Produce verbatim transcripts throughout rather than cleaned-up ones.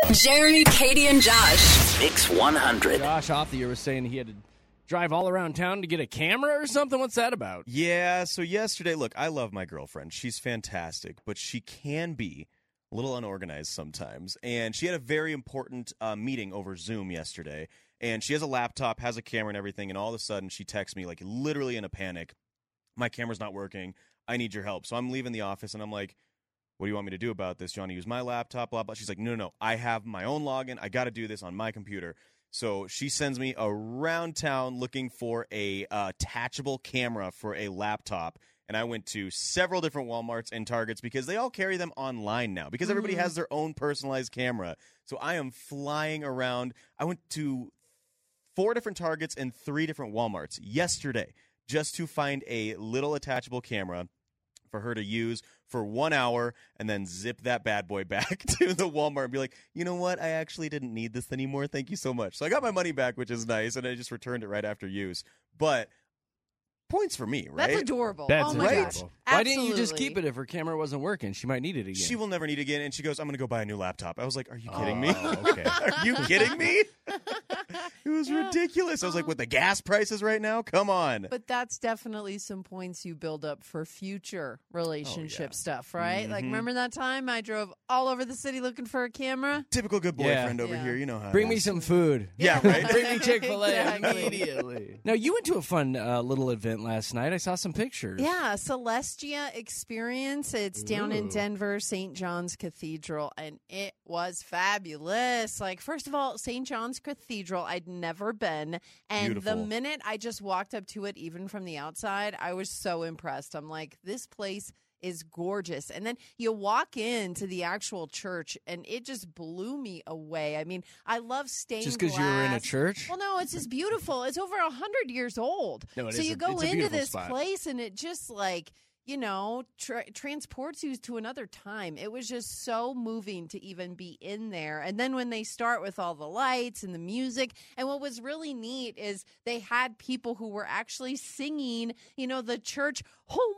Jeremy, Katie, and Josh. Mix one hundred. Josh off the year was saying he had to drive all around town to get a camera or something. What's that about? Yeah, so yesterday, look, I love my girlfriend. She's fantastic, but she can be a little unorganized sometimes. And she had a very important uh, meeting over Zoom yesterday. And she has a laptop, has a camera and everything. And all of a sudden, she texts me, like, literally in a panic. My camera's not working. I need your help. So I'm leaving the office, and I'm like, what do you want me to do about this? Do you want to use my laptop, blah, blah? She's like, no, no, no. I have my own login. I got to do this on my computer. So she sends me around town looking for a uh, attachable camera for a laptop. And I went to several different Walmarts and Targets because they all carry them online now because everybody mm-hmm. has their own personalized camera. So I am flying around. I went to four different Targets and three different Walmarts yesterday just to find a little attachable camera for her to use for one hour and then zip that bad boy back to the Walmart and be like, you know what? I actually didn't need this anymore. Thank you so much. So I got my money back, which is nice, and I just returned it right after use. But points for me, right? That's adorable. That's oh my adorable. gosh. Why didn't you just Absolutely. keep it if her camera wasn't working? She might need it again. She will never need it again. And she goes, I'm going to go buy a new laptop. I was like, are you kidding Oh, me? okay. Are you kidding me? It was ridiculous. I was like, with the gas prices right now? Come on. But that's definitely some points you build up for future relationship Oh, yeah. stuff, right? Mm-hmm. Like, remember that time I drove all over the city looking for a camera? Typical good Yeah. boyfriend over Yeah. here. You know how it Bring me is. some food. Yeah, right? Bring me Chick-fil-A Exactly. immediately. Now, you went to a fun uh, little event last night. I saw some pictures. Yeah, Celestia Experience. It's down in Ooh. Denver, Saint John's Cathedral, and it was fabulous. Like, first of all, Saint John's Cathedral, I'd never been, and Beautiful. the minute I just walked up to it, even from the outside, I was so impressed. I'm like, this place is gorgeous. And then you walk into the actual church, and it just blew me away. I mean, I love stained Just because you were in a glass. church? Well, no, it's just beautiful. It's over a hundred years old. No, it so is you a- go it's a into beautiful this spot. place, and it just like, you know, tra- transports you to another time. It was just so moving to even be in there. And then when they start with all the lights and the music, and what was really neat is they had people who were actually singing, you know, the church home.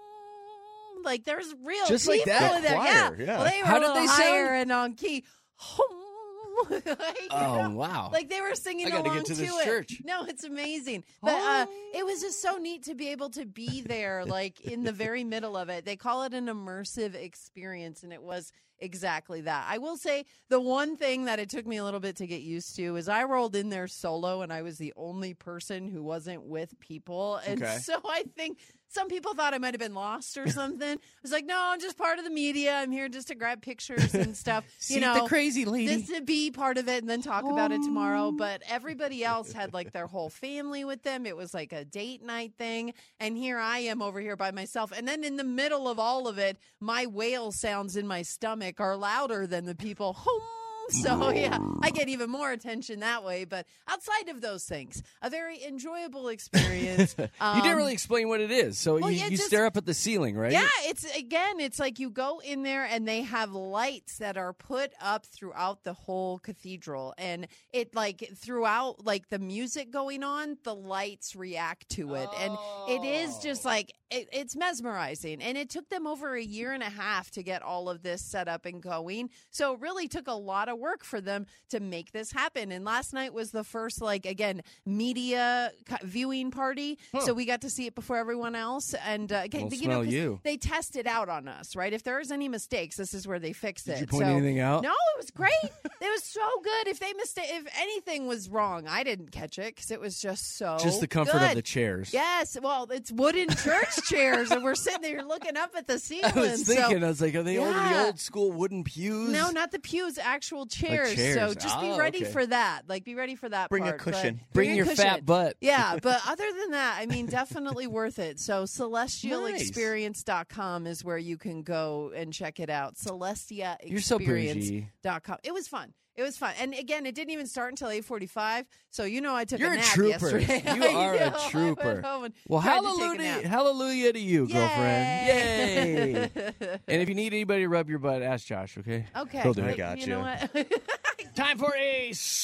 Like, there's real Just like people that? in there. Choir, yeah. yeah. Well, they were How a did little they sound? higher and on key. Home. Like, you Oh, know, wow. Like they were singing I gotta along get to this it. church. No, it's amazing. But uh, it was just so neat to be able to be there, like in the very middle of it. They call it an immersive experience, and it was exactly that. I will say the one thing that it took me a little bit to get used to is I rolled in there solo, and I was the only person who wasn't with people. And Okay. so I think some people thought I might have been lost or something. I was like, no, I'm just part of the media. I'm here just to grab pictures and stuff. See you know, the crazy lady. this to be part of it and then talk about it tomorrow. But everybody else had like their whole family with them. It was like a date night thing. And here I am over here by myself. And then in the middle of all of it, my whale sounds in my stomach are louder than the people home. So, yeah, I get even more attention that way. But outside of those things, a very enjoyable experience. you Um, didn't really explain what it is. So well, you, yeah, you just- stare up at the ceiling, right? Yeah, it's again, it's like you go in there and they have lights that are put up throughout the whole cathedral. And it like throughout like the music going on, the lights react to it. And it is just like it, it's mesmerizing. And it took them over a year and a half to get all of this set up and going. So it really took a lot of work for them to make this happen. And last night was the first like again media co- viewing party. Huh. So we got to see it before everyone else. And uh, again, We'll you know, smell 'cause you. they test it out on us, right? If there's any mistakes, this is where they fix Did it. you point So- anything out? No, it was great. It was so good. If they mistake, if anything was wrong, I didn't catch it because it was just so Just the comfort good. of the chairs. Yes, well, it's wooden church chairs, and we're sitting there looking up at the ceiling. I was thinking, so, I was like, are they over the Yeah. old school wooden pews? no, not the pews, actual chairs. chairs. So just be Oh, ready okay. for that. Like, be ready for that. Bring a part, but- cushion. Bring a your cushion. fat butt. Yeah, but other than that, I mean, definitely worth it. So celestial Nice. experience dot com is where you can go and check it out. celestia You're so experience bougie. dot com. It was fun. It was fun. And again, it didn't even start until eight forty-five. So, you know, I took You're a a nap trooper. yesterday. You I are a know. I trooper. went home and Well, tried to take a hallelujah, nap. hallelujah to you, girlfriend. Yay. Yay. And if you need anybody to rub your butt, ask Josh, okay? Okay. He'll do I it. got you you. know what? Time for a sport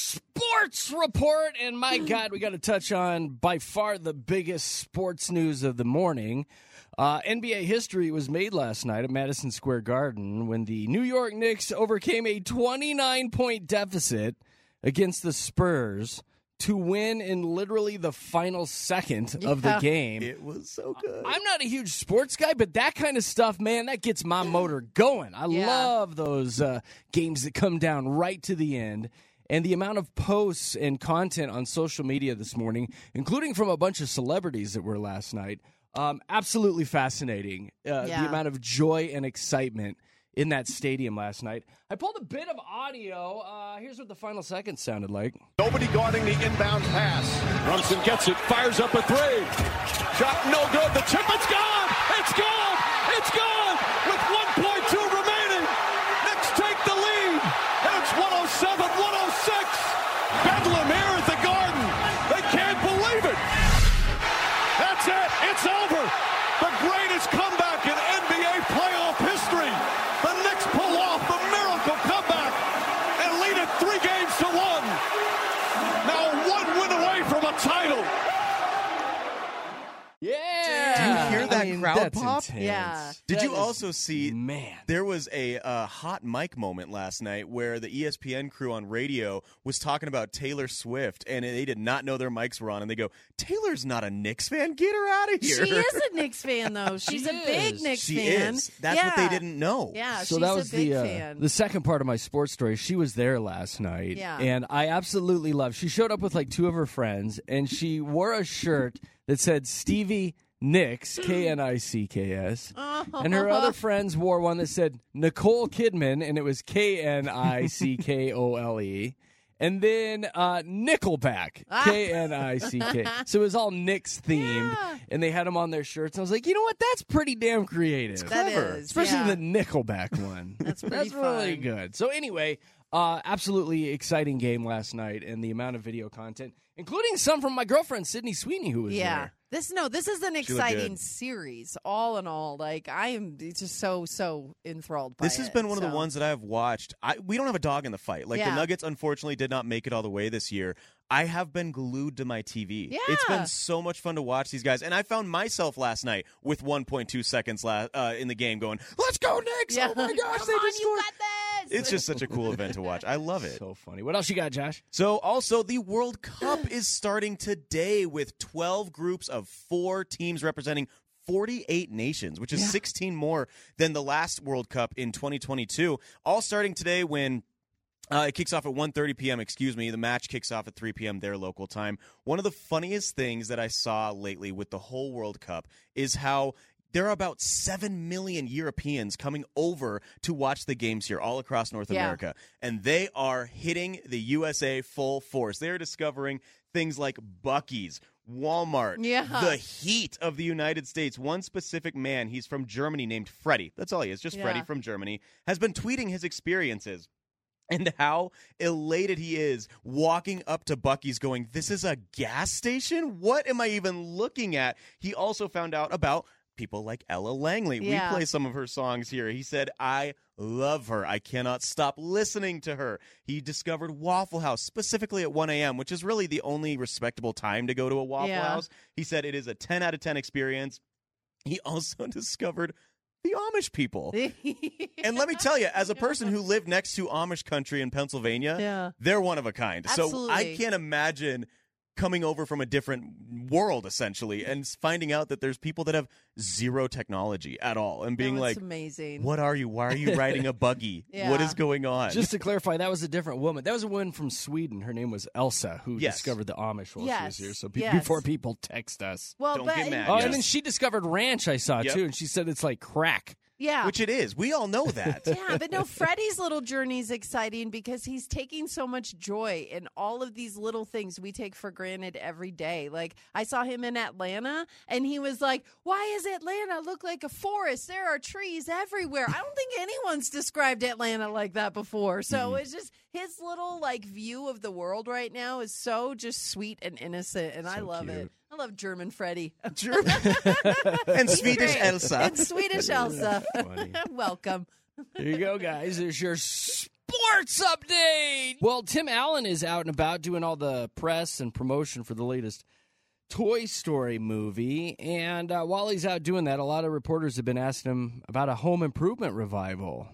Sports Report. And my God, we got to touch on by far the biggest sports news of the morning. Uh, N B A history was made last night at Madison Square Garden when the New York Knicks overcame a twenty-nine point deficit against the Spurs to win in literally the final second of the Yeah. game. It was so good. I'm not a huge sports guy, but that kind of stuff, man, that gets my motor going. I Yeah. love those uh, games that come down right to the end. And the amount of posts and content on social media this morning, including from a bunch of celebrities that were last night, um, absolutely fascinating. Uh, Yeah. The amount of joy and excitement in that stadium last night. I pulled a bit of audio. Uh, here's what the final seconds sounded like. Nobody guarding the inbound pass. Brunson gets it, fires up a three. Shot no good. The chip, it's gone. It's gone. It's gone. With one point two remaining. Knicks take the lead. And it's one oh seven one oh six. Bedlam here at the Garden. They can't believe it. That's it. It's over. The greatest comeback in N B A playoff history. The Knicks pull off the miracle comeback and lead it three games to one. Now one win away from a title. Yeah. Do you hear that I mean, crowd that's pop? intense. Yeah. Did That you is- also see Man. there was a uh, hot mic moment last night where the E S P N crew on radio was talking about Taylor Swift, and they did not know their mics were on, and they go, Taylor's not a Knicks fan. Get her out of here. She is a Knicks fan, though. She's She a big is. Knicks She fan. is. That's what they Yeah. didn't know. Yeah, So she's that was a big the uh, fan. the second part of my sports story. She was there last night, Yeah. and I absolutely loved. She showed up with like two of her friends, and she wore a shirt that said Stevie Nicks, K N I C K S, and her other friends wore one that said Nicole Kidman, and it was K N I C K O L E. And then uh, Nickelback, K N I C K. So it was all Knicks themed, Yeah. and they had them on their shirts. And I was like, you know what? That's pretty damn creative. That clever. is, Especially yeah. the Nickelback one. That's pretty That's really fun. good. So anyway, uh, absolutely exciting game last night, and the amount of video content, including some from my girlfriend Sydney Sweeney, who was Yeah. there. This no, this is an looked exciting good. series. All in all, like I am just so so enthralled by This has it, been one of the so. ones that I've watched. I, we don't have a dog in the fight. Like Yeah. the Nuggets, unfortunately, did not make it all the way this year. I have been glued to my T V. It's Yeah. been so much fun to watch these guys, and I found myself last night with one point two seconds la- uh, in the game, going, "Let's go, Knicks! Yeah. Oh my gosh, Come they on, just you scored!" got this. It's just such a cool event to watch. I love it. So funny. What else you got, Josh? So, also, the World Cup is starting today with twelve groups of four teams representing forty-eight nations, which is Yeah. sixteen more than the last World Cup in twenty twenty-two. All starting today when uh, it kicks off at one thirty p.m., excuse me. The match kicks off at three p.m. their local time. One of the funniest things that I saw lately with the whole World Cup is how there are about seven million Europeans coming over to watch the games here all across North Yeah. America. And they are hitting the U S A full force. They're discovering things like Buc-ee's, Walmart, Yeah. the heat of the United States. One specific man, he's from Germany, named Freddie. That's all he is, just Yeah. Freddie from Germany, has been tweeting his experiences and how elated he is walking up to Buc-ee's going, this is a gas station? What am I even looking at? He also found out about people like Ella Langley. Yeah. We play some of her songs here. He said, I love her. I cannot stop listening to her. He discovered Waffle House, specifically at one a.m., which is really the only respectable time to go to a Waffle Yeah. House. He said it is a ten out of ten experience. He also discovered the Amish people. And let me tell you, as a person who lived next to Amish country in Pennsylvania, Yeah. they're one of a kind. So I Absolutely. can't imagine coming over from a different world, essentially, and finding out that there's people that have zero technology at all and being No, it's like, amazing. what are you? Why are you riding a buggy? Yeah. What is going on? Just to clarify, that was a different woman. That was a woman from Sweden. Her name was Elsa, who Yes. discovered the Amish while she Yes. was here. So be- Yes. before people text us. Well, Don't but get mad. Oh, Yes. and then she discovered ranch, I saw, Yep. too, and she said it's like crack. yeah. Which it is. We all know that. Yeah, but no, Freddie's little journey is exciting because he's taking so much joy in all of these little things we take for granted every day. Like, I saw him in Atlanta, and he was like, why is Atlanta look like a forest? There are trees everywhere. I don't think anyone's described Atlanta like that before. So it's just his little, like, view of the world right now is so just sweet and innocent, and I So love cute. it. I love German Freddie. And Swedish Great. Elsa. And Swedish Elsa. Funny. Welcome. There you go, guys. There's your sports sports update. Well, Tim Allen is out and about doing all the press and promotion for the latest Toy Story movie. And uh, while he's out doing that, a lot of reporters have been asking him about a home improvement revival.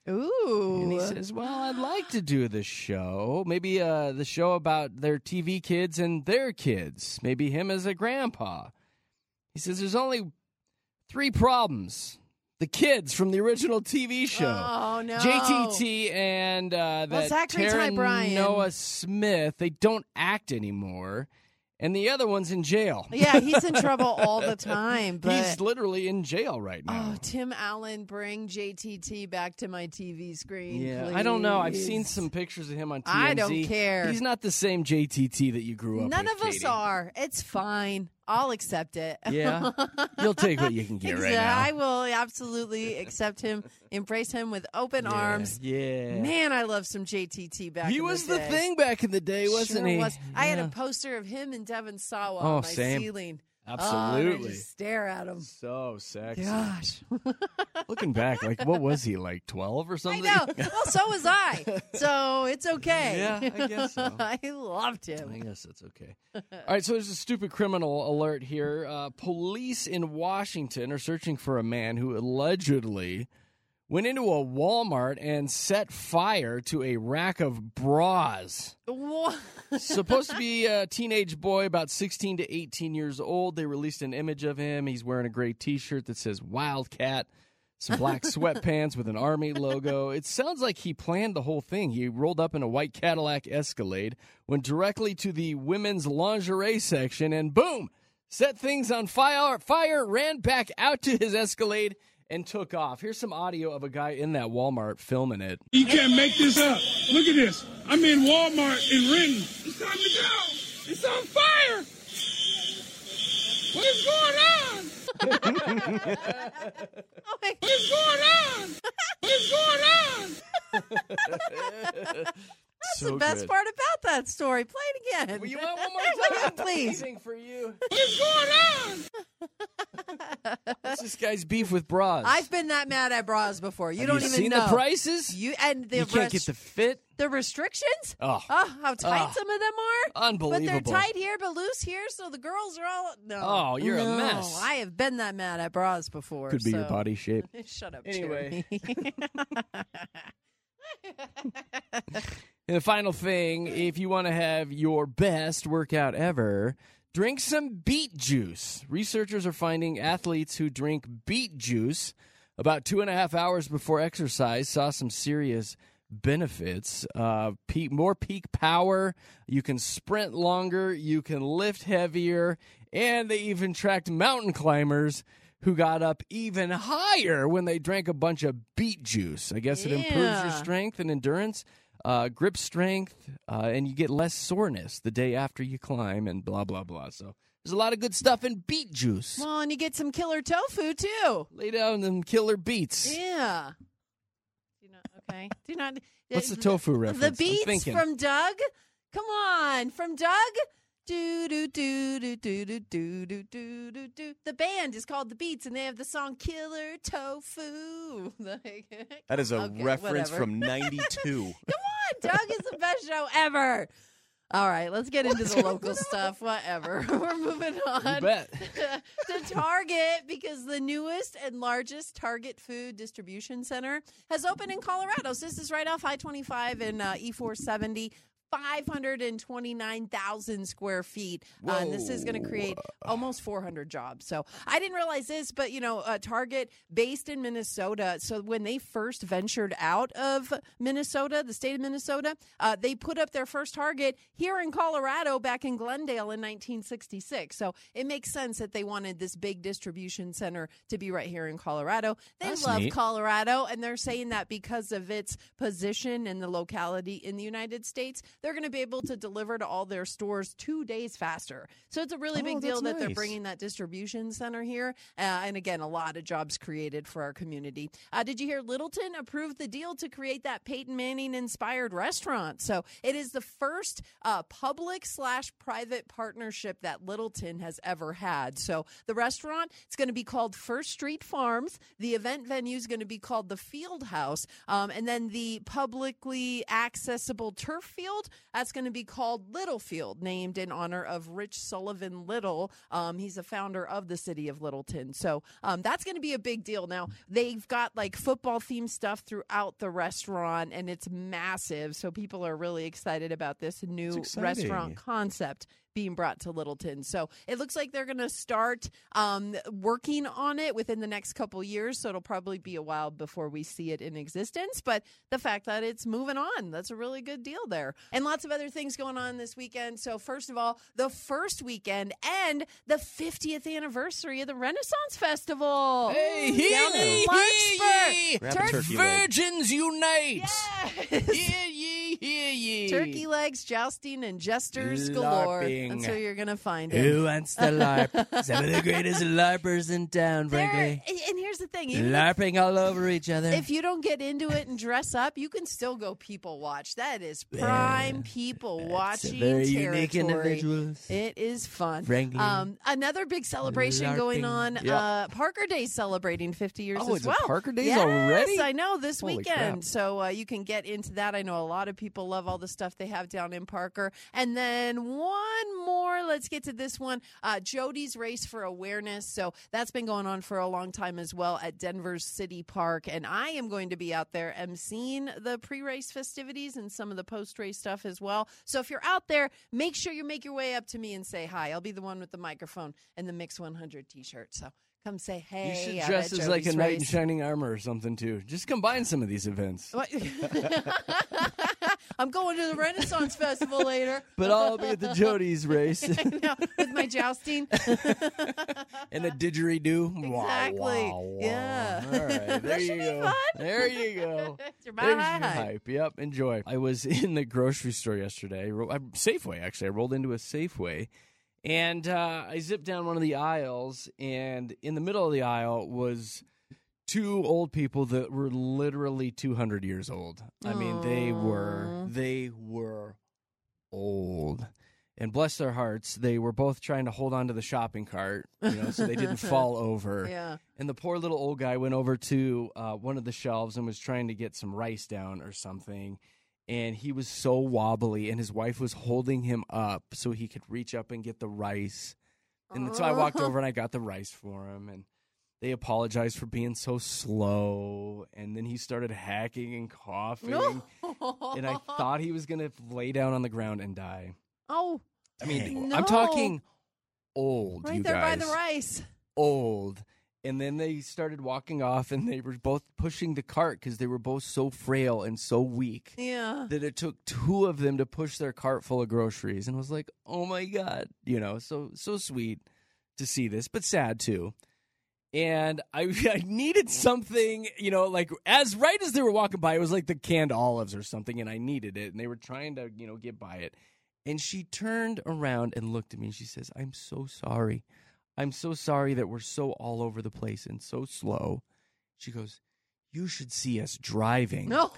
Ooh. And he says, well, I'd like to do the show. Maybe uh, the show about their T V kids and their kids. Maybe him as a grandpa. He says there's only three problems. The kids from the original T V show. Oh, no. J T T and uh, Well, that Zachary Ty Taryn Bryan. Noah Smith, they don't act anymore. And the other one's in jail. Yeah, he's in trouble all the time. But He's literally in jail right now. oh, Tim Allen, bring J T T back to my T V screen. Yeah, please. I don't know. I've seen some pictures of him on T M Z. I don't care. He's not the same J T T that you grew up None with, of us Katie. are. It's fine. I'll accept it. Yeah? You'll take what you can get right now. I will absolutely accept him, embrace him with open Yeah, arms. Yeah. Man, I love some J T T back he in was the the day. thing back in the day, wasn't Sure he? was. I had Yeah. a poster of him and Devin Sawa Oh, on my same. ceiling. Oh, and Absolutely. I just stare at him. So sexy. Gosh. Looking back, like, what was he, like twelve or I something? know. Well, so was I. So it's okay. Yeah, I guess so. I loved him. I guess that's okay. All right, so there's a stupid criminal alert here. Uh, police in Washington are searching for a man who allegedly went into a Walmart and set fire to a rack of bras. What? Supposed to be a teenage boy, about sixteen to eighteen years old. They released an image of him. He's wearing a gray T-shirt that says Wildcat, some black sweatpants with an Army logo. It sounds like he planned the whole thing. He rolled up in a white Cadillac Escalade, went directly to the women's lingerie section, and boom, set things on fire, fire, ran back out to his Escalade, and took off. Here's some audio of a guy in that Walmart filming it. You can't make this up. Look at this. I'm in Walmart in Renton. It's time to go. It's on fire. What is going on? Oh my What is going on? What is going on? That's So the best good. part about that story. Play it again. Well, you want one more time? Please. Anything for you. What is going on? What's this guy's beef with bras? I've been that mad at bras before. You Have don't you even seen know the prices? You and the you can't rest- get the fit. the restrictions. Oh, Oh, how tight Oh. some of them are. unbelievable. But they're tight here, but loose here, so the girls are all no. Oh, you're a No, mess. I have been that mad at bras before. Could be your so- body shape. Shut up, Anyway. Jeremy. And the final thing, if you want to have your best workout ever, drink some beet juice. Researchers are finding athletes who drink beet juice about two and a half hours before exercise saw some serious benefits. Uh, peak, more peak power. You can sprint longer. You can lift heavier. And they even tracked mountain climbers who got up even higher when they drank a bunch of beet juice. I guess it improves your Yeah. strength and endurance. Uh, grip strength, uh, and you get less soreness the day after you climb, and blah, blah, blah. So there's a lot of good stuff in beet juice. Well, and you get some killer tofu too. Lay down them killer beets. Yeah. Do not okay. Do not. What's the tofu reference? The I'm beats thinking. from Doug. Come on, from Doug. Do do do do do do do do do do do. The band is called The Beats, and they have the song "Killer Tofu." That is a Okay, reference whatever. from ninety-two. Come on, Doug is the best show ever. All right, let's get into the local stuff. Whatever. We're moving on. You bet. to Target, because the newest and largest Target food distribution center has opened in Colorado. So this is right off I twenty-five and uh, E four seventy. five hundred twenty-nine thousand square feet. Uh, and this is going to create almost four hundred jobs. So I didn't realize this, but, you know, uh, Target based in Minnesota. So when they first ventured out of Minnesota, the state of Minnesota, uh, they put up their first Target here in Colorado back in Glendale in nineteen sixty-six. So it makes sense that they wanted this big distribution center to be right here in Colorado. They That's love neat. Colorado, and they're saying that because of its position and the locality in the United States, they're going to be able to deliver to all their stores two days faster. So it's a really Oh, big deal that's that they're nice. bringing that distribution center here. Uh, and again, a lot of jobs created for our community. Uh, did you hear Littleton approved the deal to create that Peyton Manning inspired restaurant? So it is the first uh, public slash private partnership that Littleton has ever had. So the restaurant, it's going to be called First Street Farms. The event venue is going to be called the Field House. Um, and then the publicly accessible turf field, that's going to be called Littlefield, named in honor of Rich Sullivan Little. Um, he's a founder of the city of Littleton. So um, that's going to be a big deal. Now, they've got like football themed stuff throughout the restaurant, and it's massive. So people are really excited about this new exciting. restaurant concept being brought to Littleton. So it looks like they're going to start um, working on it within the next couple years. So it'll probably be a while before we see it in existence. But the fact that it's moving on, that's a really good deal there. And lots of other things going on this weekend. So first of all, the first weekend and the fiftieth anniversary of the Renaissance Festival. Hey, down in hey, Larkspur. hey, Grab a Tur- turkey leg. Virgins unite! Yes. Hear ye, hear ye. Turkey legs, jousting, and jesters galore. LARPing. That's where you're going to find it. Who wants to LARP? Some of the greatest LARPers in town, There- frankly. and and here's the thing. Even if, LARPing all over each other. if you don't get into it and dress up, you can still go people watch. That is prime people It's a watching very territory. unique individuals. It is fun. Frankly. Um, another big celebration going LARPing. on. Yeah. Uh, Parker Day celebrating fifty years Oh, as it's a well. Parker Days yes, already? I know, this Holy weekend. crap. So uh, you can get into that. I know a lot of people love all the stuff they have down in Parker. And then one more. Let's get to this one. Uh, Jody's Race for Awareness. So that's been going on for a long time as well at Denver's City Park. And I am going to be out there emceeing the pre-race festivities and some of the post-race stuff as well. So if you're out there, make sure you make your way up to me and say hi. I'll be the one with the microphone and the Mix one hundred t-shirt. So come say hey. You should out dress at as like a Jody's knight in Race. shining armor or something, too. Just combine some of these events. What? I'm going to the Renaissance Festival later. But I'll be at the Jody's race. No, with my jousting. And a didgeridoo. Exactly. Wah, wah, wah. Yeah. All right. There That you should be go. fun. There you go. It's your my There's high your high. hype. Yep. Enjoy. I was in the grocery store yesterday. Ro- I- Safeway, actually. I rolled into a Safeway. And uh, I zipped down one of the aisles. And in the middle of the aisle was two old people that were literally two hundred years old. I mean, they were, they were old. And bless their hearts, they were both trying to hold on to the shopping cart, you know, so they didn't fall over. Yeah. And the poor little old guy went over to uh, one of the shelves and was trying to get some rice down or something. And he was so wobbly, and his wife was holding him up so he could reach up and get the rice. And so I walked over and I got the rice for him. And they apologized for being so slow. And then he started hacking and coughing. And I thought he was going to lay down on the ground and die. Oh, I mean, no. I'm talking old, right you there guys. by the rice. Old. And then they started walking off, and they were both pushing the cart because they were both so frail and so weak Yeah. that it took two of them to push their cart full of groceries. And I was like, oh, my God. You know, so so sweet to see this, but sad, too. And I, I needed something, you know, like as right as they were walking by, it was like the canned olives or something, and I needed it. And they were trying to, you know, get by it. And she turned around and looked at me, and she says, I'm so sorry. I'm so sorry that we're so all over the place and so slow. She goes, you should see us driving. No.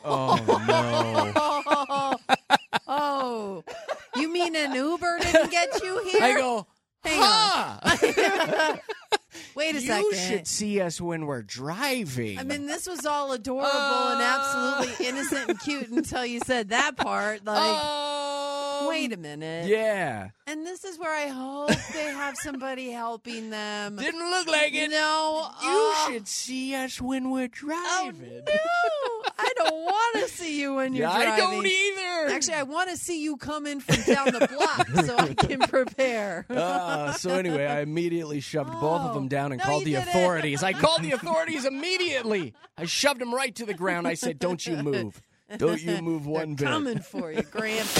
Oh, no. Oh. You mean an Uber didn't get you here? I go, Hang huh. on. Wait a you second. should see us when we're driving. I mean, this was all adorable and absolutely innocent and cute until you said that part. Like, um, wait a minute. Yeah. And this is where I hope they have somebody helping them. Didn't look like it. No. You oh, should see us when we're Oh, driving. no. I don't want to see you when you're Yeah, driving. I don't either. Actually, I want to see you come in from down the block so I can prepare. Uh, so anyway, I immediately shoved both of Oh. them down and No, called the you didn't. authorities. I called the authorities immediately. I shoved them right to the ground. I said, don't you move. Don't you move one bit. Coming for you, Grant.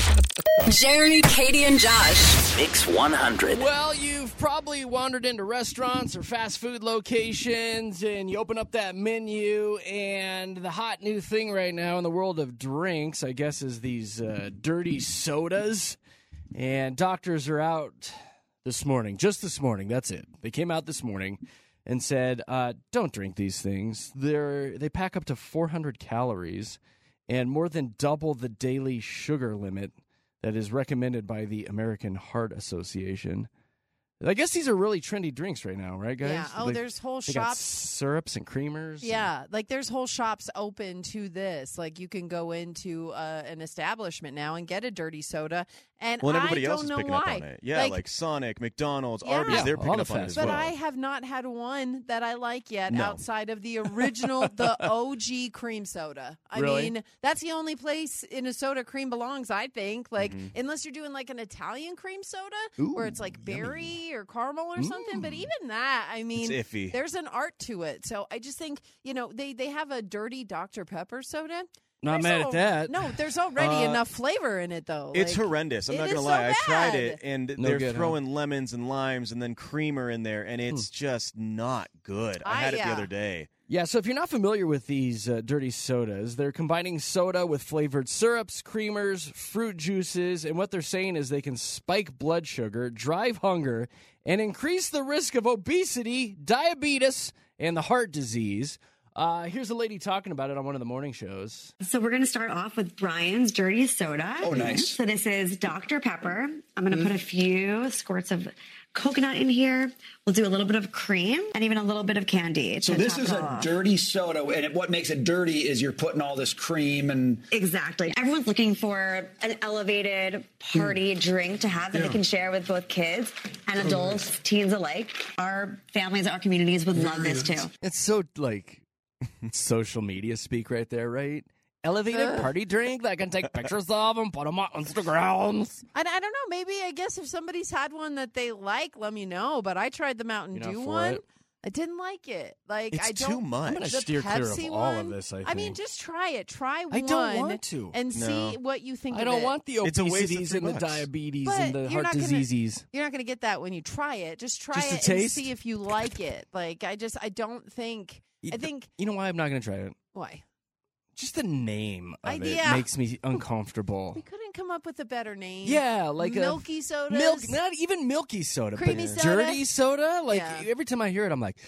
Jerry, Katie, and Josh. Mix one hundred. Well, you've probably wandered into restaurants or fast food locations and you open up that menu, and the hot new thing right now in the world of drinks, I guess, is these uh, dirty sodas. And doctors are out this morning, just this morning, that's it. They came out this morning and said, uh, don't drink these things. They're, they pack up to four hundred calories and more than double the daily sugar limit that is recommended by the American Heart Association. I guess these are really trendy drinks right now, right, guys? Yeah. Oh, Like, there's whole they got shops. syrups and creamers. Yeah, like there's whole shops open to this. Like you can go into uh, an establishment now and get a dirty soda, and Well, and everybody I else don't is know picking why. up on it. Yeah, like, Sonic, McDonald's, Yeah. Arby's, Yeah, they're all picking the up on it fast as But well. I have not had one that I like yet No. outside of the original, the O G cream soda. I Really? mean, that's the only place in a soda cream belongs, I think. Like, Mm-hmm. unless you're doing like an Italian cream soda where it's like berry or caramel or something. But even that, I mean, It's iffy. there's an art to it. So I just think, you know, they, they have a dirty Doctor Pepper soda. Not There's mad al- at that. No, there's already Uh, enough flavor in it, though. It's Like, horrendous. I'm it not is gonna so lie. I tried bad. it, and No they're good, huh? throwing lemons and limes and then creamer in there, and it's just not good. I I, had it the uh, other day. Yeah, so if you're not familiar with these uh, dirty sodas, they're combining soda with flavored syrups, creamers, fruit juices, and what they're saying is they can spike blood sugar, drive hunger, and increase the risk of obesity, diabetes, and the heart disease. Uh, here's a lady talking about it on one of the morning shows. So we're going to start off with Brian's Dirty Soda. Oh, nice. So this is Doctor Pepper. I'm going to put a few squirts of coconut in here. We'll do a little bit of cream and even a little bit of candy. So to this top is it a off. dirty soda, and it, what makes it dirty is you're putting all this cream and Exactly. Everyone's looking for an elevated party drink to have that they can share with both kids and adults, teens alike. Our families, our communities would love this too. It's so, like, social media speak right there, right? Elevated party drink that I can take pictures of and put them on Instagrams. I, I don't know. Maybe I guess if somebody's had one that they like, let me know. But I tried the Mountain You're not Dew for one. it? I didn't like it. Like It's I don't. too much. I'm gonna the steer clear of Pepsi all of one, this, I I mean, think. just try it. Try I one. don't want to. and No. see what you think. I of don't it. want the It's a waste of obesities three and the bucks. diabetes But and the you're heart not gonna- diseases. You're not going to get that when you try it. Just try Just a it and taste? see if you like it. Like I just, I don't think. I think You know why I'm not going to try it? why Just the name of I- it yeah. makes me uncomfortable. we couldn't come up with a better name. Yeah, like a milky sodas. milk, not even milky soda, Creamy but soda? dirty soda. Like Yeah. every time I hear it, I'm like,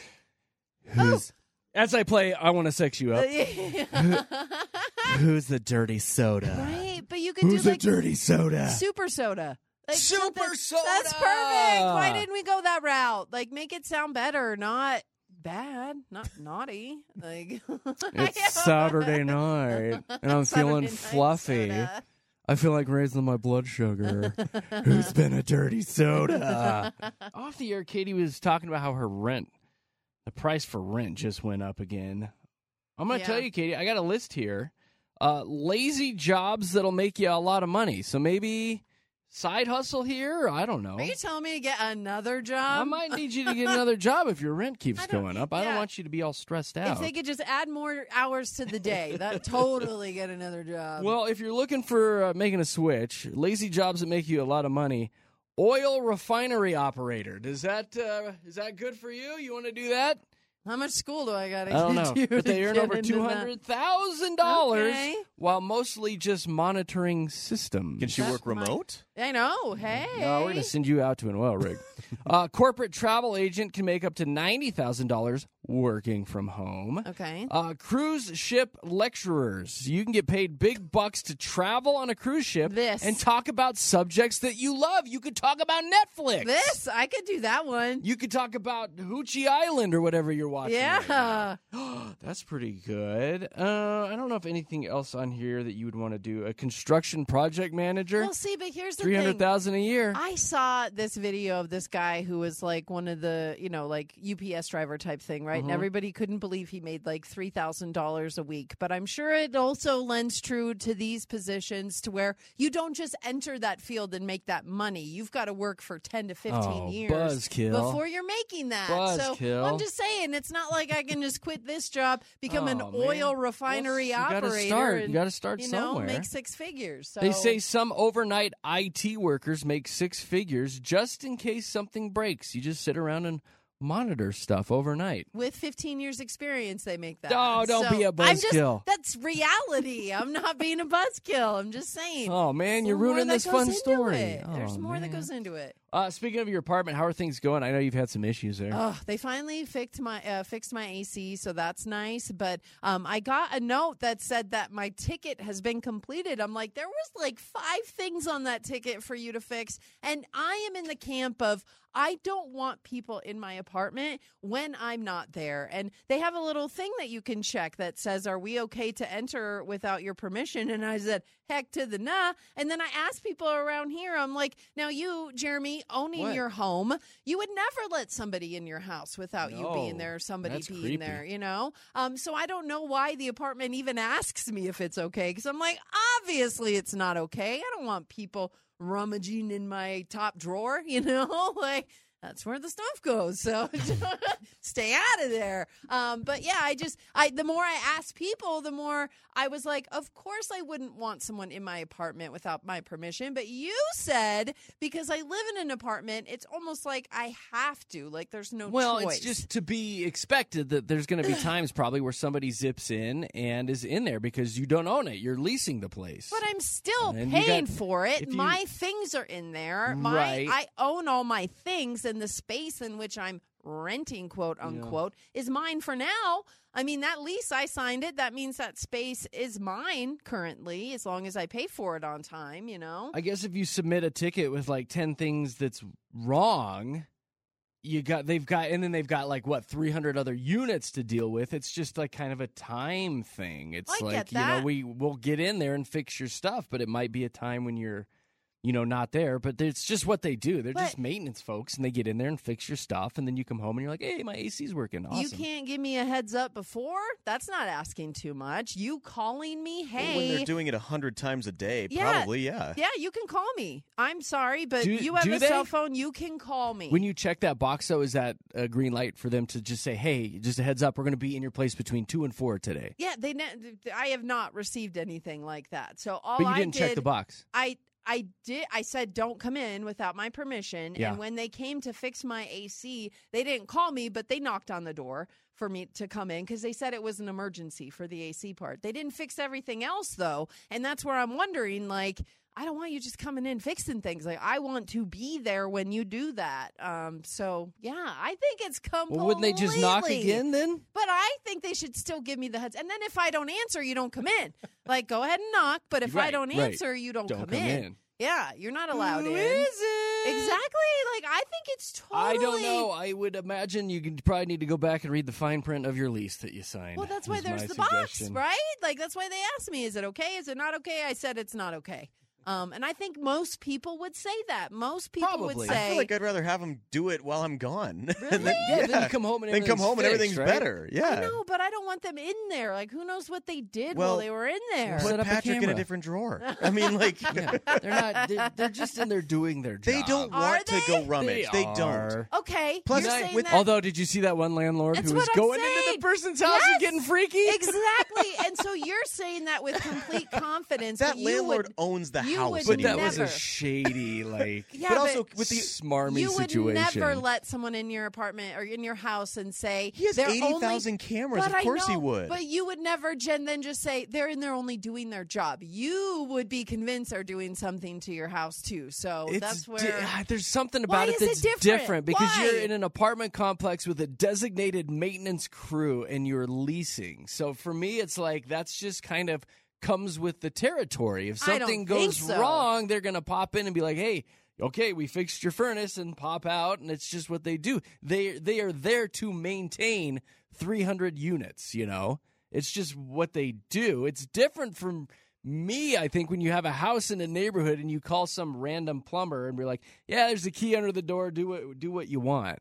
who's? As I play, I want to sex you up. Who's the dirty soda? Right, but you could Who's do the like dirty soda? super soda. Like Super something- soda! That's perfect. Why didn't we go that route? Like make it sound better, not bad, not naughty. Like It's Saturday night, and I'm Saturday feeling night fluffy. soda. I feel like raising my blood sugar. Who's been a dirty soda? Off the air, Katie was talking about how her rent, the price for rent just went up again. I'm going to Yeah. tell you, Katie, I got a list here. Uh, lazy jobs that'll make you a lot of money. So maybe side hustle here? I don't know. Are you telling me to get another job? I might need you to get another job if your rent keeps I don't- going up. I don't yeah. want you to be all stressed out. If they could just add more hours to the day, that totally get another job. Well, if you're looking for uh, making a switch, lazy jobs that make you a lot of money, oil refinery operator. Does that uh, is that good for you? You want to do that? how much school do I got to I don't know, do but they to earn get over into two that? hundred thousand dollars Okay. while mostly just monitoring systems. Can she work remote? I know. Hey. No, we're going to send you out to an oil rig. uh, corporate travel agent can make up to ninety thousand dollars working from home. Okay. Uh, cruise ship lecturers. You can get paid big bucks to travel on a cruise ship This. and talk about subjects that you love. You could talk about Netflix. This I could do that one. You could talk about Hoochie Island or whatever you're watching. right Yeah. now. That's pretty good. Uh, I don't know if anything else on here that you would want to do. A construction project manager, Well, see, but here's the three hundred thing. thousand a year. I saw this video of this guy who was like one of the, you know, like U P S driver type thing, right? Right, and everybody couldn't believe he made like three thousand dollars a week. But I'm sure it also lends true to these positions to where you don't just enter that field and make that money. You've got to work for ten to fifteen Oh, years buzzkill. before you're making that. So Buzzkill. I'm just saying, it's not like I can just quit this job, become an Oh, man. oil refinery Well, you gotta operator. start. You and, gotta start you know, somewhere. make six figures. So They say some overnight I T workers make six figures just in case something breaks. You just sit around and monitor stuff overnight. with fifteen years experience, they make that. Oh, don't So be a I'm just- buzzkill. That's reality. I'm not being a buzzkill. I'm just saying. Oh, man, you're There's more ruining that this goes fun into story. it. There's Oh, more that man. goes into it. Uh, speaking of your apartment, how are things going? I know you've had some issues there. Oh, they finally fixed my uh, fixed my A C, so that's nice. But um, I got a note that said that my ticket has been completed. I'm like, there was like five things on that ticket for you to fix, and I am in the camp of I don't want people in my apartment when I'm not there. And they have a little thing that you can check that says, "Are we okay to enter without your permission?" And I said, "Heck to the nah." And then I asked people around here, I'm like, now you, Jeremy, owning What? your home, you would never let somebody in your house without you being No, there or somebody that's being creepy. there, you know? Um, so I don't know why the apartment even asks me if it's okay, because I'm like, obviously it's not okay. I don't want people rummaging in my top drawer, you know? Like, that's where the stuff goes. So stay out of there. Um, but yeah, I just, I the more I asked people, the more I was like, of course I wouldn't want someone in my apartment without my permission. But you said because I live in an apartment, it's almost like I have to. Like there's no Well, choice. it's just to be expected that there's going to be times probably where somebody zips in and is in there because you don't own it. You're leasing the place. But I'm still And you paying got- for it. if you- My things are in there. My Right. I own all my things, and the space in which I'm renting, quote unquote, is mine for now. I mean, that lease, I signed it. That means that space is mine currently, as long as I pay for it on time, you know? I guess if you submit a ticket with like ten things that's wrong, you got they've got and then they've got like what three hundred other units to deal with. It's just like kind of a time thing. It's I like, get you know, that. we will get in there and fix your stuff, but it might be a time when you're you know, not there, but it's just what they do. They're But- just maintenance folks, and they get in there and fix your stuff, and then you come home and you're like, hey, my A C's working. Awesome. You can't give me a heads up before? That's not asking too much. You calling me, Well, hey. when they're doing it a hundred times a day, Yeah. probably, yeah. Yeah, you can call me. I'm sorry, but Do- you have do a they? cell phone. You can call me. When you check that box, though, is that a green light for them to just say, hey, just a heads up, we're going to be in your place between two and four today? yeah, they. Ne- I have not received anything like that. So all But you I didn't did, check the box. I I did. I said don't come in without my permission. Yeah. And when they came to fix my A C, they didn't call me, but they knocked on the door for me to come in because they said it was an emergency for the A C part. They didn't fix everything else though, and that's where I'm wondering, like. I don't want you just coming in fixing things. Like I want to be there when you do that. Um, so yeah, I think it's completely. Well, wouldn't they just knock again then? But I think they should still give me the heads. And then if I don't answer, you don't come in. Like go ahead and knock. But if I Right, don't right. answer, you don't, Don't come, come in. in. Yeah, you're not allowed Who in. is it? Exactly. Like I think it's totally. I don't know. I would imagine you could probably need to go back and read the fine print of your lease that you signed. Well, that's why is there's my the box, suggestion. right? Like that's why they asked me, "Is it okay? Is it not okay?" I said it's not okay. Um, and I think most people would say that. Most people Probably. would I say, I feel like I'd rather have them do it while I'm gone. And then, Yeah, then you come home and then come everything's home and fixed, everything's right? better. Yeah. I know, but I don't want them in there. Like, who knows what they did Well, while they were in there? Set Put up a Patrick in a camera. different drawer. I mean, like, Yeah, they're not. They're, they're just in there doing their job. they don't Are want to they? go rummage. They, don't. are. Okay, Plus, you're I- saying with- that. Although, did you see that one landlord That's who was what I'm going into saying. the person's house and Yes. getting freaky? Exactly. And so you're saying that with complete confidence. That but you landlord would, owns the you house. would But anymore. that was a never. shady, like, Yeah, but also but with the smarmy you would situation. never let someone in your apartment or in your house and say He has they're eighty thousand only- cameras. But Of I course he know, would. But you would never, Jen, then just say they're in there only doing their job. You would be convinced they're doing something to your house too. So It's that's where. di- ah, there's something Why about it is it that's different? because Why? you're in an apartment complex with a designated maintenance crew and you're leasing. So for me, it's like that's just kind of comes with the territory. If I don't something think goes so. wrong, they're going to pop in and be like, hey, okay, we fixed your furnace, and pop out, and it's just what they do. They they are there to maintain three hundred units, you know? It's just what they do. It's different from me, I think, when you have a house in a neighborhood and you call some random plumber and be like, yeah, there's a key under the door, do what do what you want.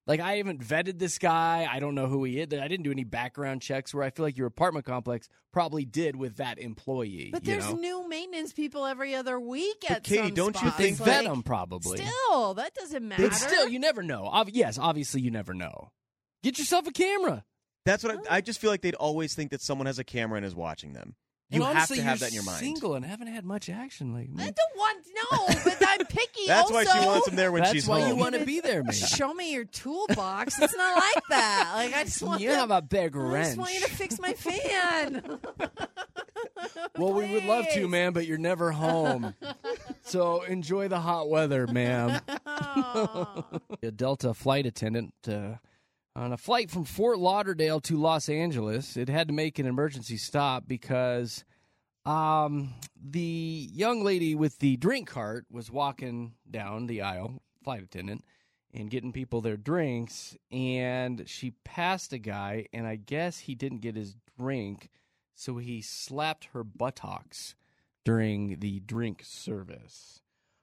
Like, I haven't vetted this guy. I don't know who he is. I didn't do any background checks where I feel like your apartment complex probably did with that employee. But you there's know? new maintenance people every other week But at Katie, some don't you spots. They think- vet Like, them probably. Still, that doesn't matter. But still, you never know. Ob- yes, obviously you never know. Get yourself a camera. That's what I, I just feel like they'd always think that someone has a camera and is watching them. You and have honestly, to have you're that in your mind. single and haven't had much action I lately. don't want no, but I'm picky. That's also. why she wants him there when That's she's why home. you want to be there, man. Show me your toolbox. It's not like that. Like I just want You have a big I wrench. just want you to fix my fan. Well, we would love to, Please. man, but you're never home. So enjoy the hot weather, ma'am. Oh. A Delta flight attendant uh, on a flight from Fort Lauderdale to Los Angeles. It had to make an emergency stop because um, the young lady with the drink cart was walking down the aisle, flight attendant, and getting people their drinks, and she passed a guy, and I guess he didn't get his drink, so he slapped her buttocks during the drink service.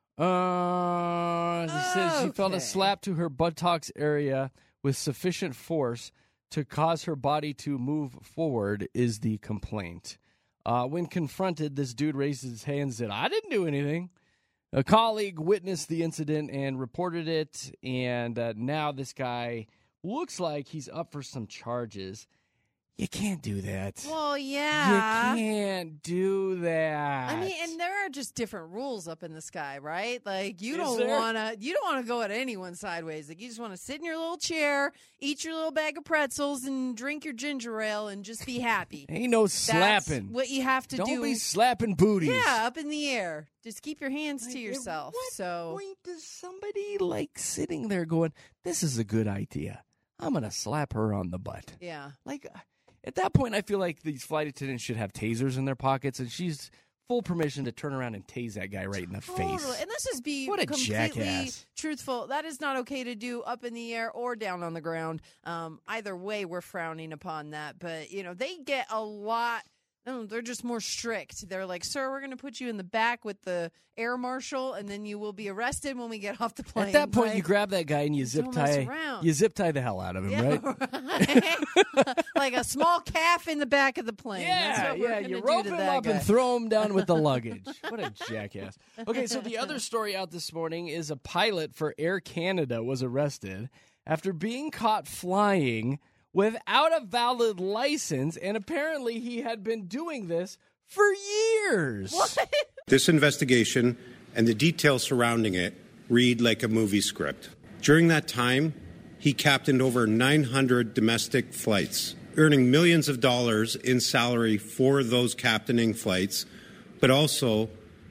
Uh, she says she felt a Okay. slap to her buttocks area with sufficient force to cause her body to move forward, is the complaint. Uh, when confronted, this dude raised his hand and said, I didn't do anything. A colleague witnessed the incident and reported it, and uh, now this guy looks like he's up for some charges. You can't do that. Well, yeah. You can't do that. I mean, and there are just different rules up in the sky, right? Like you Is don't there? want to, you don't want to go at anyone sideways. Like you just want to sit in your little chair, eat your little bag of pretzels, and drink your ginger ale, and just be happy. Ain't no That's slapping. what you have to Don't do. be slapping booties. Yeah, up in the air. Just keep your hands Like, to at yourself. what So point does somebody like sitting there going, "This is a good idea. I'm gonna slap her on the butt." yeah. Like at that point, I feel like these flight attendants should have tasers in their pockets, and she's full permission to turn around and tase that guy right in the Totally. face. And let's just be What a completely jackass. truthful. That is not okay to do up in the air or down on the ground. Um, either way, we're frowning upon that. But, you know, they get a lot. No, they're just more strict. They're like, sir, we're going to put you in the back with the air marshal, and then you will be arrested when we get off the plane. At that point, Like, you grab that guy and you zip don't mess tie. around. You zip tie the hell out of him, yeah, right? right? Like a small calf in the back of the plane. That's Yeah, what we're yeah. gonna You do rope to him that up guy. and throw him down with the luggage. What a jackass. Okay, so the other story out this morning is a pilot for Air Canada was arrested after being caught flying without a valid license, and apparently he had been doing this for years. This investigation and the details surrounding it read like a movie script. During that time, he captained over nine hundred domestic flights, earning millions of dollars in salary for those captaining flights, but also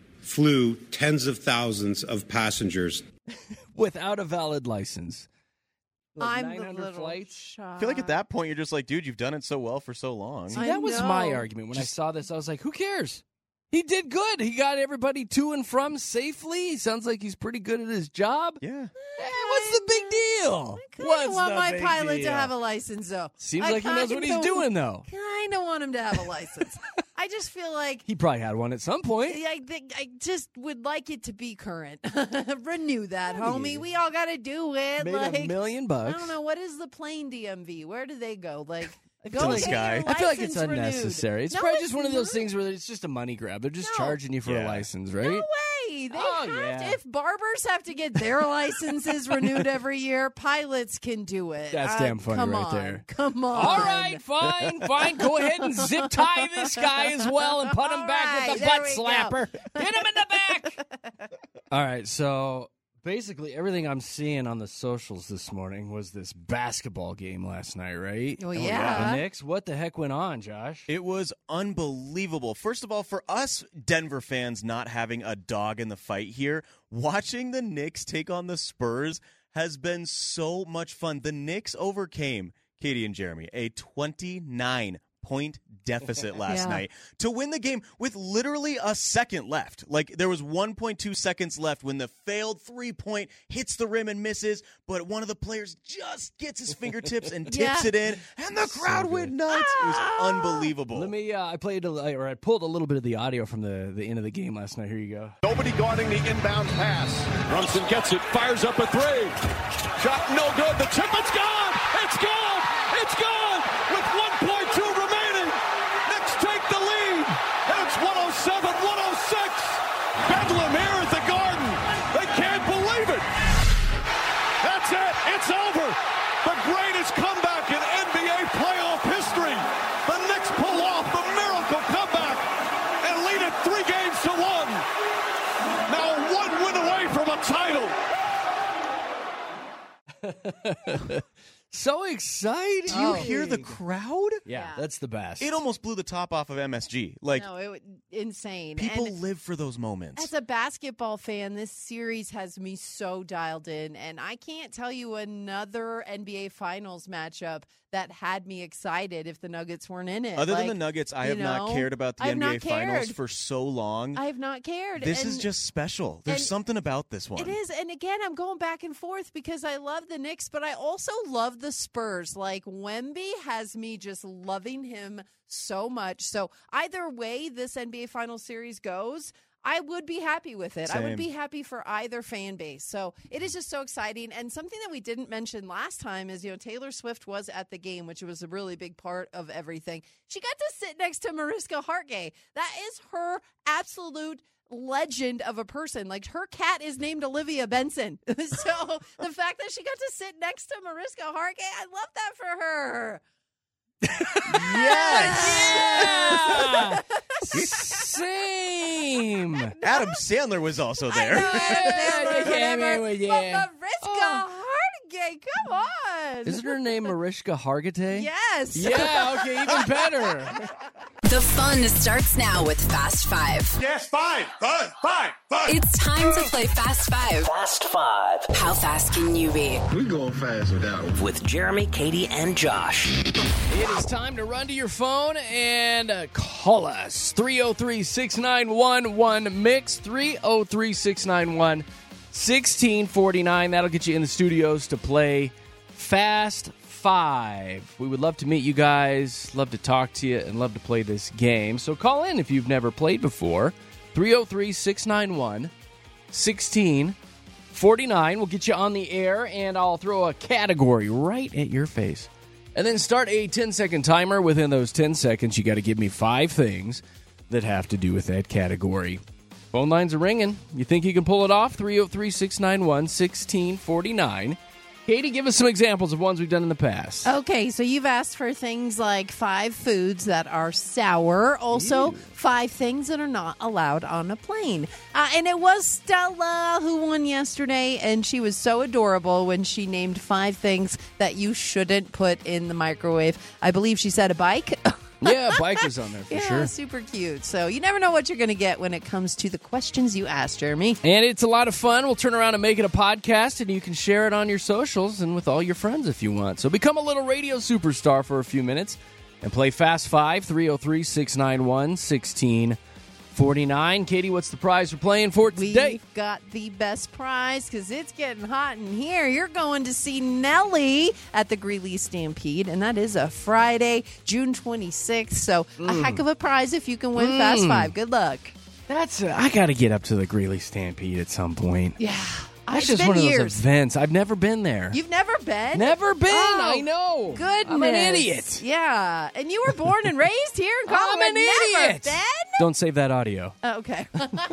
flew tens of thousands of passengers. Without a valid license. Like I'm nine the hundred little flights. shocked. I feel like at that point you're just like, dude, you've done it so well for so long. See, I that was my know. argument when I saw this. I was like, who cares? He did good. He got everybody to and from safely. He sounds like he's pretty good at his job. Yeah. Eh, what's the big deal? I kind What's of want the my big pilot deal? to have a license, though. Seems I like he knows what he's kinda- doing, though. Kind of want him to have a license. I just feel like He probably had one at some point. I think I just would like it to be current. Renew that, What do homie. you- We all got to do it. Made like a million I bucks. don't know what is the plane D M V. Where do they go? Like feel go like- get sky. your I feel like it's license renewed. unnecessary. It's No, probably it's just one of those not. things where it's just a money grab. They're just No. charging you for a Yeah. license, right? No way. They Oh, have yeah. to, if barbers have to get their licenses renewed every year, pilots can do it. That's Uh, damn funny come right on. there. Come on. All right, fine, fine. Go ahead and zip tie this guy as well and put him All back right, with the there butt we go. slapper. Hit him in the back. All right, so basically everything I'm seeing on the socials this morning was this basketball game last night, right? Oh, yeah. The Knicks, what the heck went on, Josh? It was unbelievable. First of all, for us Denver fans not having a dog in the fight here, watching the Knicks take on the Spurs has been so much fun. The Knicks overcame, Katie and Jeremy, a twenty-nine point deficit last Yeah. night to win the game with literally a second left. Like, there was one point two seconds left when the failed three-point hits the rim and misses, but one of the players just gets his fingertips and tips Yeah. it in, and the crowd went nuts. It was unbelievable. Let me. Uh, I played, a, or I pulled a little bit of the audio from the, the end of the game last night. Here you go. Nobody guarding the inbound pass. Brunson gets it, fires up a three. Shot no good. The tip, it's gone. It's gone. It's gone. With one point two remaining. Knicks take the lead. And it's one oh seven one oh six. Bedlam here at the Garden. They can't believe it. That's it. It's over. The greatest comeback in N B A playoff history. The Knicks pull off the miracle comeback and lead it three games to one. Now one win away from a title. So excited! Do you Oh. hear the crowd? Yeah, Yeah. that's the best. It almost blew the top off of M S G. Like, no, it was insane. people And live for those moments. as a basketball fan, this series has me so dialed in, and I can't tell you another N B A Finals matchup that had me excited if the Nuggets weren't in it. Other Like, than the Nuggets, I you have not know, cared about the I have N B A not Finals cared. for so long. I have not cared. This is and just special. There's and something about this one. It is, and again, I'm going back and forth because I love the Knicks, but I also love the Spurs. Like, Wemby has me just loving him so much. So either way this N B A Finals series goes, I would be happy with it. I Same. would be happy for either fan base. So it is just so exciting. And something that we didn't mention last time is, you know, Taylor Swift was at the game, which was a really big part of everything. She got to sit next to Mariska Hargitay. That is her absolute legend of a person. Like, her cat is named Olivia Benson. So the fact that she got to sit next to Mariska Hargitay, I love that for her. Yes. Same. Adam Sandler was also I there. know, Adam Sandler, Yeah, whatever, yeah. but Mariska Hargitay, come on. Isn't her name Mariska Hargitay? Yes. Yeah, okay, even better. The fun starts now with Fast Five. Yes, five, five, five, five. It's time to play Fast Five. Fast Five How fast can you be? We going fast with that one. with Jeremy, Katie, and Josh. It is time to run to your phone and uh, call us. three oh three, six nine one, one mix. three oh three, six nine one, one six four nine. That'll get you in the studios to play Fast Five. We would love to meet you guys, love to talk to you, and love to play this game. So call in if you've never played before. three oh three, six nine one, one six four nine. We'll get you on the air, and I'll throw a category right at your face. And then start a ten-second timer. Within those ten seconds, you got to give me five things that have to do with that category. Phone lines are ringing. You think you can pull it off? three oh three, six nine one, one six four nine. Katie, give us some examples of ones we've done in the past. Okay, so you've asked for things like five foods that are sour, also five things that are not allowed on a plane. Uh, and it was Stella who won yesterday, and she was so adorable when she named five things that you shouldn't put in the microwave. I believe she said a bike. Yeah, bike was on there for yeah, sure. super cute. So you never know what you're going to get when it comes to the questions you ask, Jeremy. And it's a lot of fun. We'll turn around and make it a podcast, and you can share it on your socials and with all your friends if you want. So become a little radio superstar for a few minutes and play Fast Five, three oh three, six nine one, one six four nine. Katie, what's the prize we're playing for today? We've got the best prize because it's getting hot in here. You're going to see Nelly at the Greeley Stampede, and that is a Friday, June twenty-sixth. So a heck of a prize if you can win Fast Five. Good luck. That's uh, I got to get up to the Greeley Stampede at some point. Yeah. That's It's just been one of years. those events. I've never been there. You've never been? Never been. Oh, I know. Goodness. I'm an idiot. Yeah. And you were born and raised here in Colorado. I'm an Never idiot. been? Don't save that audio. Oh, okay.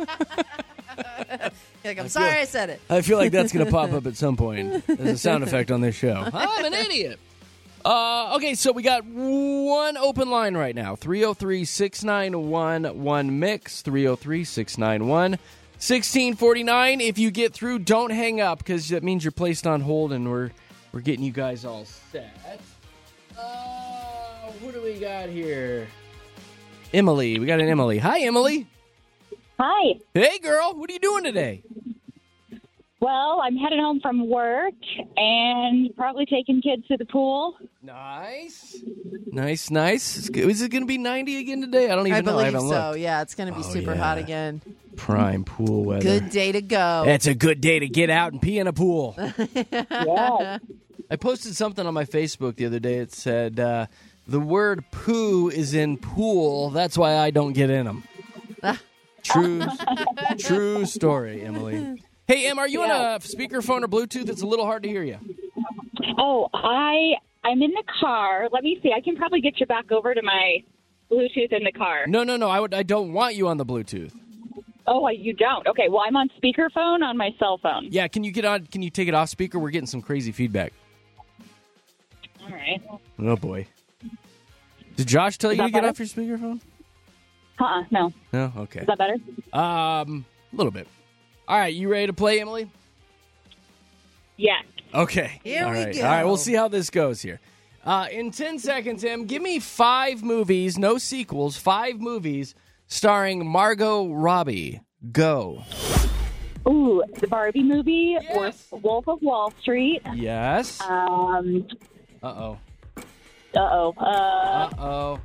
Like, I'm sorry I said it. I feel like that's going to pop up at some point as a sound effect on this show. I'm an idiot. Uh, okay, so we got one open line right now. three oh three, six nine one, one mix. three oh three, six nine one, one six four nine. If you get through, don't hang up because that means you're placed on hold and we're we're getting you guys all set. Uh, who do we got here? Emily. We got an Emily. Hi, Emily. Hi. Hey, girl. What are you doing today? Well, I'm headed home from work and probably taking kids to the pool. Nice. Nice, nice. Is it going to be ninety again today? I don't even I know. I believe haven't so. looked. Yeah, it's going to be Oh, super yeah. hot again. Prime pool weather. Good day to go. It's a good day to get out and pee in a pool. Yeah. I posted something on my Facebook the other day. It said, uh, the word poo is in pool. That's why I don't get in them. True, true story, Emily. Hey, Em, are you Yeah. on a speakerphone or Bluetooth? It's a little hard to hear you. Oh, I I'm in the car. Let me see. I can probably get you back over to my Bluetooth in the car. No, no, no. I would. I don't want you on the Bluetooth. Oh, you don't? Okay. Well, I'm on speakerphone on my cell phone. Yeah, can you get on? Can you take it off speaker? We're getting some crazy feedback. All right. Oh boy. Did Josh tell Is you that to get better? off your speakerphone? Uh-uh. No. No. Okay. Is that better? Um, a little bit. All right, you ready to play, Emily? Yes. Okay. Here All we right. go. All right, we'll see how this goes here. Uh, in ten seconds, Em, give me five movies, no sequels, five movies starring Margot Robbie. Go. Ooh, the Barbie movie, Yes. Wolf, Wolf of Wall Street. Yes. Um. Uh-oh. Uh-oh. Uh. Uh-oh.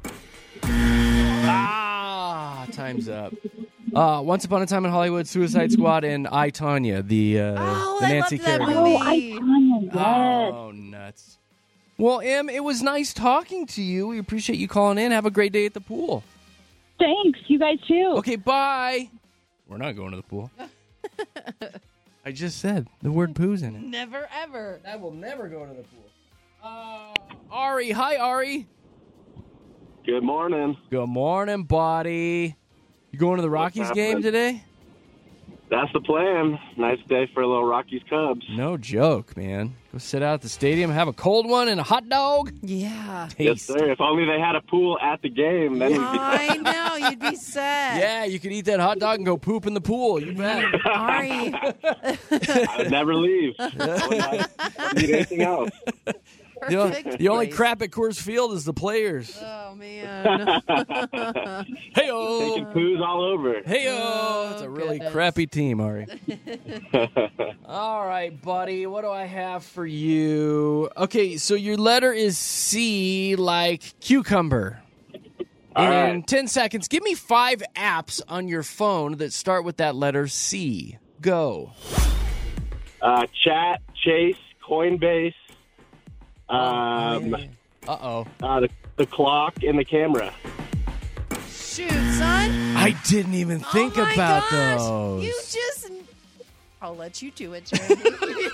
Ah, time's up. Uh, Once Upon a Time in Hollywood, Suicide Squad, and I, Tonya, the, uh, Oh, the I Nancy love that Kerrigan. movie. Oh, I Tonya, yes. Oh, nuts. Well, Em, it was nice talking to you. We appreciate you calling in. Have a great day at the pool. Thanks. You guys too. Okay, bye. We're not going to the pool. I just said the word poo's in it. Never, ever. I will never go to the pool. Uh, Ari. Hi, Ari. Good morning. Good morning, buddy. You going to the Rockies What's game happening? today? That's the plan. Nice day for a little Rockies Cubs. No joke, man. Go sit out at the stadium, have a cold one and a hot dog. Yeah. Yes, Taste. sir. If only they had a pool at the game, then we'd be I know. You'd be sad. Yeah, you could eat that hot dog and go poop in the pool. You bet. Ari. I would never leave. I would not need anything else. The only, Perfect the only place. crap at Coors Field is the players. Oh, man. Hey-o. Taking poos all over. Hey-o. It's a really goodness. crappy team, Ari. All right, buddy. What do I have for you? Okay, so your letter is C, like cucumber. All In right. ten seconds, give me five apps on your phone that start with that letter C. Go. Uh, Chat, Chase, Coinbase, um, Uh-oh. uh, the, the clock, and the camera. Shoot, son. I didn't even think oh my about gosh. those. You just... I'll let you do it, Jeremy.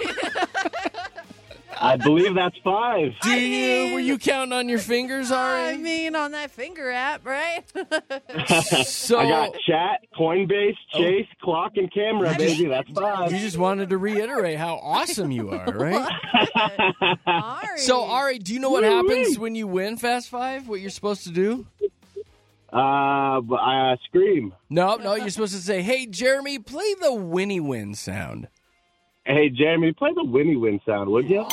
I believe that's five. Do you? Were you counting on your fingers, I Ari? mean, on that finger app, right? So I got Chat, Coinbase, Chase, clock, and camera, baby. That's five. you just wanted to reiterate how awesome you are, right? Ari. So, Ari, do you know what happens when you win Fast Five? What you're supposed to do? Uh, but I uh, scream. No, no, you're supposed to say, "Hey, Jeremy, play the Winnie Win sound." Hey, Jeremy, play the Winnie Win sound, would you?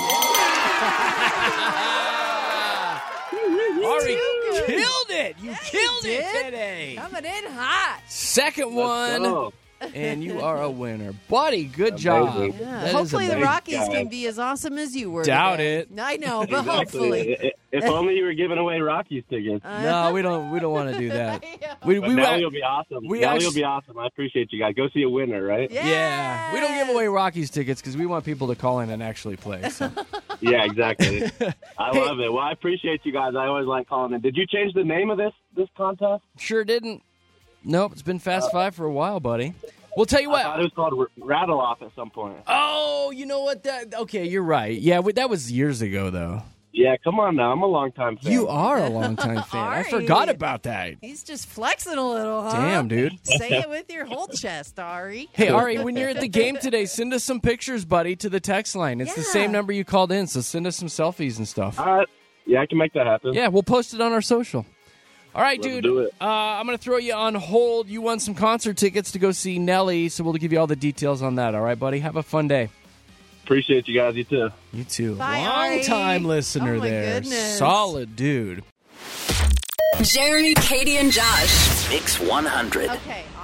Ari good. killed it. You killed did. it today. Coming in hot. Second one, Oh, and you are a winner, buddy. Good job. Amazing. Yeah. That is Hopefully the amazing. Rockies guys. can be as awesome as you were. Doubt today. it. I know, but exactly. hopefully. I- If only you were giving away Rockies tickets. No, we don't. We don't want to do that. Yeah. We, But we Nelly will be awesome. we Nelly actu- will be awesome. I appreciate you guys. Go see a winner, right? Yes. Yeah, we don't give away Rockies tickets because we want people to call in and actually play. So. Yeah, exactly. I love it. Well, I appreciate you guys. I always like calling in. Did you change the name of this this contest? Sure didn't. Nope, it's been Fast Five for a while, buddy. We'll tell you I thought it what. was called R- Rattle Off at some point. Oh, you know what? That okay, you're right. Yeah, we, that was years ago, though. Yeah, come on now. I'm a long-time fan. You are a longtime fan. I Ari. forgot about that. He's just flexing a little, huh? Damn, dude. Say it with your whole chest, Ari. Hey, Ari, when you're at the game today, send us some pictures, buddy, to the text line. It's the Yeah. same number you called in, so send us some selfies and stuff. All right. Yeah, I can make that happen. Yeah, we'll post it on our social. All right, Let's dude. do it. Uh, I'm going to throw you on hold. You won some concert tickets to go see Nelly, so we'll give you all the details on that. All right, buddy? Have a fun day. Appreciate you guys. You too. You too. Bye, Long Ari. time listener Oh, my there. goodness. Solid dude. Jeremy, Katie, and Josh. Mix one hundred. Okay,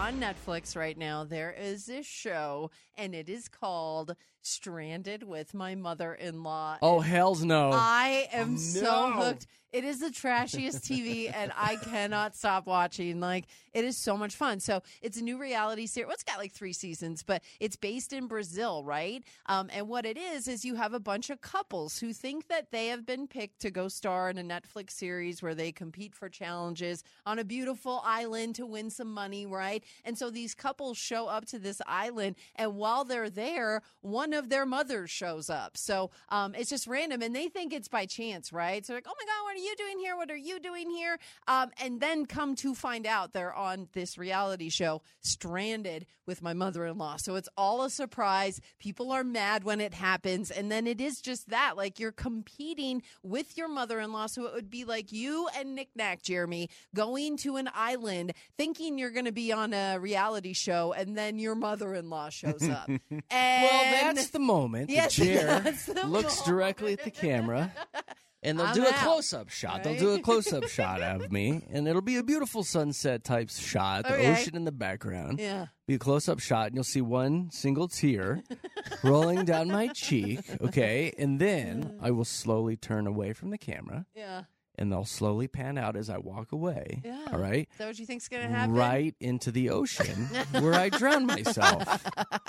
on Netflix right now, there is this show, and it is called Stranded with My Mother-in-Law. Oh, And hells no. I am Oh, so no. hooked. It is the trashiest T V, and I cannot stop watching. Like, it is so much fun. So it's a new reality series. Well, it's got like three seasons, but it's based in Brazil, right? Um, and what it is, is you have a bunch of couples who think that they have been picked to go star in a Netflix series where they compete for challenges on a beautiful island to win some money, right? And so these couples show up to this island, and while they're there, one of their mothers shows up. So um, it's just random, and they think it's by chance, right? So they're like, oh my God, what are you doing here? What are you doing here? Um, and then come to find out they're on this reality show, Stranded with My Mother-in-Law. So it's all a surprise. People are mad when it happens. And then it is just that, like you're competing with your mother-in-law. So it would be like you and Nick Nack, Jeremy, going to an island thinking you're going to be on a reality show, and then your mother-in-law shows up. And Well, that's the moment Yes, that Jer that's the looks moment. directly at the camera, and they'll I'm do a out, close-up shot. They'll right? do a close-up shot of me, and it'll be a beautiful sunset type shot, the Okay. ocean in the background. Yeah. Be a close-up shot, and you'll see one single tear rolling down my cheek, okay? And then I will slowly turn away from the camera, Yeah. and they'll slowly pan out as I walk away, Yeah. all right? Is that what you think's going to happen? Right into the ocean where I drown myself.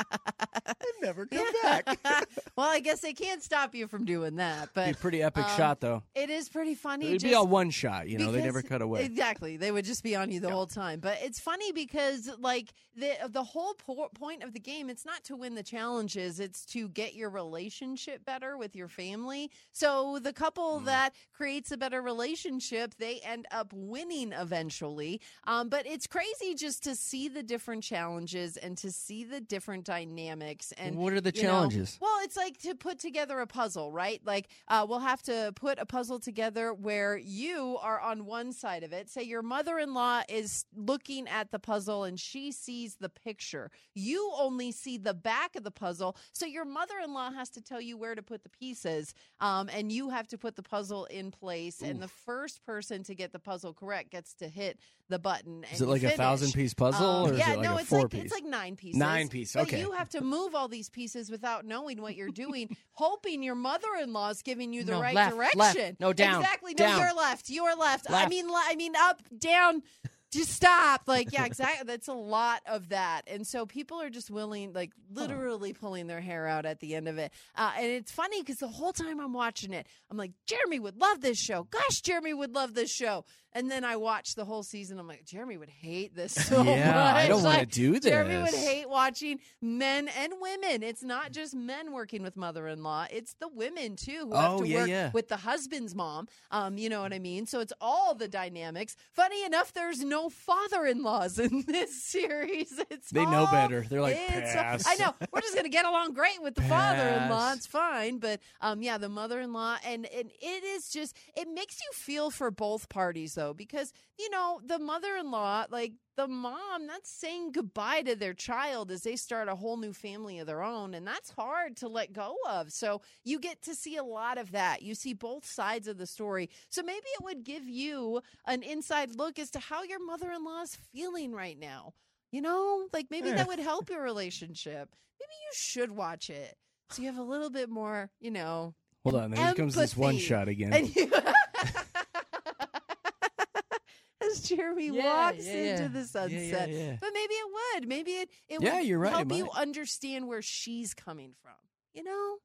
Never come back. Well, I guess they can't stop you from doing that. But Be a pretty epic um, shot, though. It is pretty funny. It'd just be a one shot, you know. They because- never cut away. Exactly. They would just be on you the whole time. But it's funny because, like, the the whole po- point of the game, it's not to win the challenges. It's to get your relationship better with your family. So the couple Mm. that creates a better relationship, they end up winning eventually. Um, but it's crazy just to see the different challenges and to see the different dynamics. And What are the you know, challenges? well, it's like to put together a puzzle, right? Like uh, we'll have to put a puzzle together where you are on one side of it. Say your mother-in-law is looking at the puzzle and she sees the picture. You only see the back of the puzzle. So your mother-in-law has to tell you where to put the pieces, um, and you have to put the puzzle in place. And the first person to get the puzzle correct gets to hit the button. And Is it like you a finish. thousand-piece puzzle, Um, or is yeah, it like no, a it's like four-piece? it's like nine pieces. Nine piece, But okay. you have to move all these pieces without knowing what you're doing, hoping your mother-in-law is giving you the No, right left, direction. left. No, down, Exactly. No, down. you're left. You're left. I Left. mean, li- I mean, up, down. Just stop. Like, yeah, exactly. That's a lot of that. And so people are just willing, like, literally pulling their hair out at the end of it. Uh, and it's funny because the whole time I'm watching it, I'm like, Jeremy would love this show. Gosh, Jeremy would love this show. And then I watch the whole season. I'm like, Jeremy would hate this so Yeah, much. I don't wanna Like, do Jeremy would this. hate watching men and women. It's not just men working with mother-in-law. It's the women, too, who have Oh, to yeah, work yeah. with the husband's mom. Um, you know what I mean? So it's all the dynamics. Funny enough, there's no father-in-laws in this series. It's They know all- better. They're like, it's- pass. I know. We're just gonna get along great with the father-in-law. Pass. It's fine. But um, yeah, the mother-in-law, and and it is just it makes you feel for both parties though, because you know the mother-in-law, like the mom, that's saying goodbye to their child as they start a whole new family of their own, and that's hard to let go of. So you get to see a lot of that. You see both sides of the story. So maybe it would give you an inside look as to how your mother-in-law is feeling right now. You know, like maybe Yeah. that would help your relationship. Maybe you should watch it so you have a little bit more, you know. Hold on, here comes this one empathy. shot again. And you- as Jeremy Yeah, walks yeah, into yeah. the Yeah, sunset. yeah, yeah. But maybe it would. Maybe it, it Yeah, would you're right, it help you might. understand where she's coming from. You know?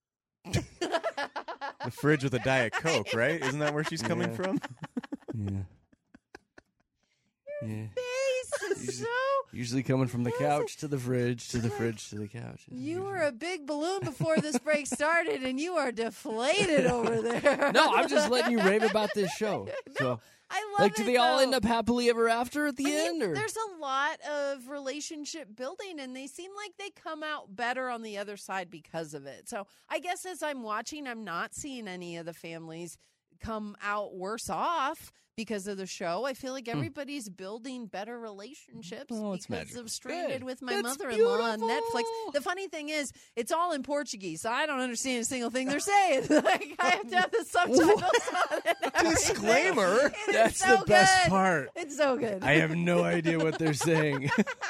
The fridge with a Diet Coke, right? Isn't that where she's coming Yeah. from? Yeah. Yeah. Face is Usually, so. usually coming from the couch to the fridge to the fridge to the couch. You were a big balloon before this break started, and you are deflated over there. No, I'm just letting you rave about this show. So, I love like, do it, they all though. end up happily ever after at the I mean, end, or there's a lot of relationship building, and they seem like they come out better on the other side because of it. So I guess as I'm watching, I'm not seeing any of the families come out worse off. because of the show. I feel like everybody's building better relationships Oh, it's because magic. of Stranded Good. with My That's Mother-in-Law on Netflix. The funny thing is, it's all in Portuguese, so I don't understand a single thing they're saying. Like, I have to have the subtitles on it. and everything. Disclaimer. It is That's so the best good. part. It's so good. I have no idea what they're saying.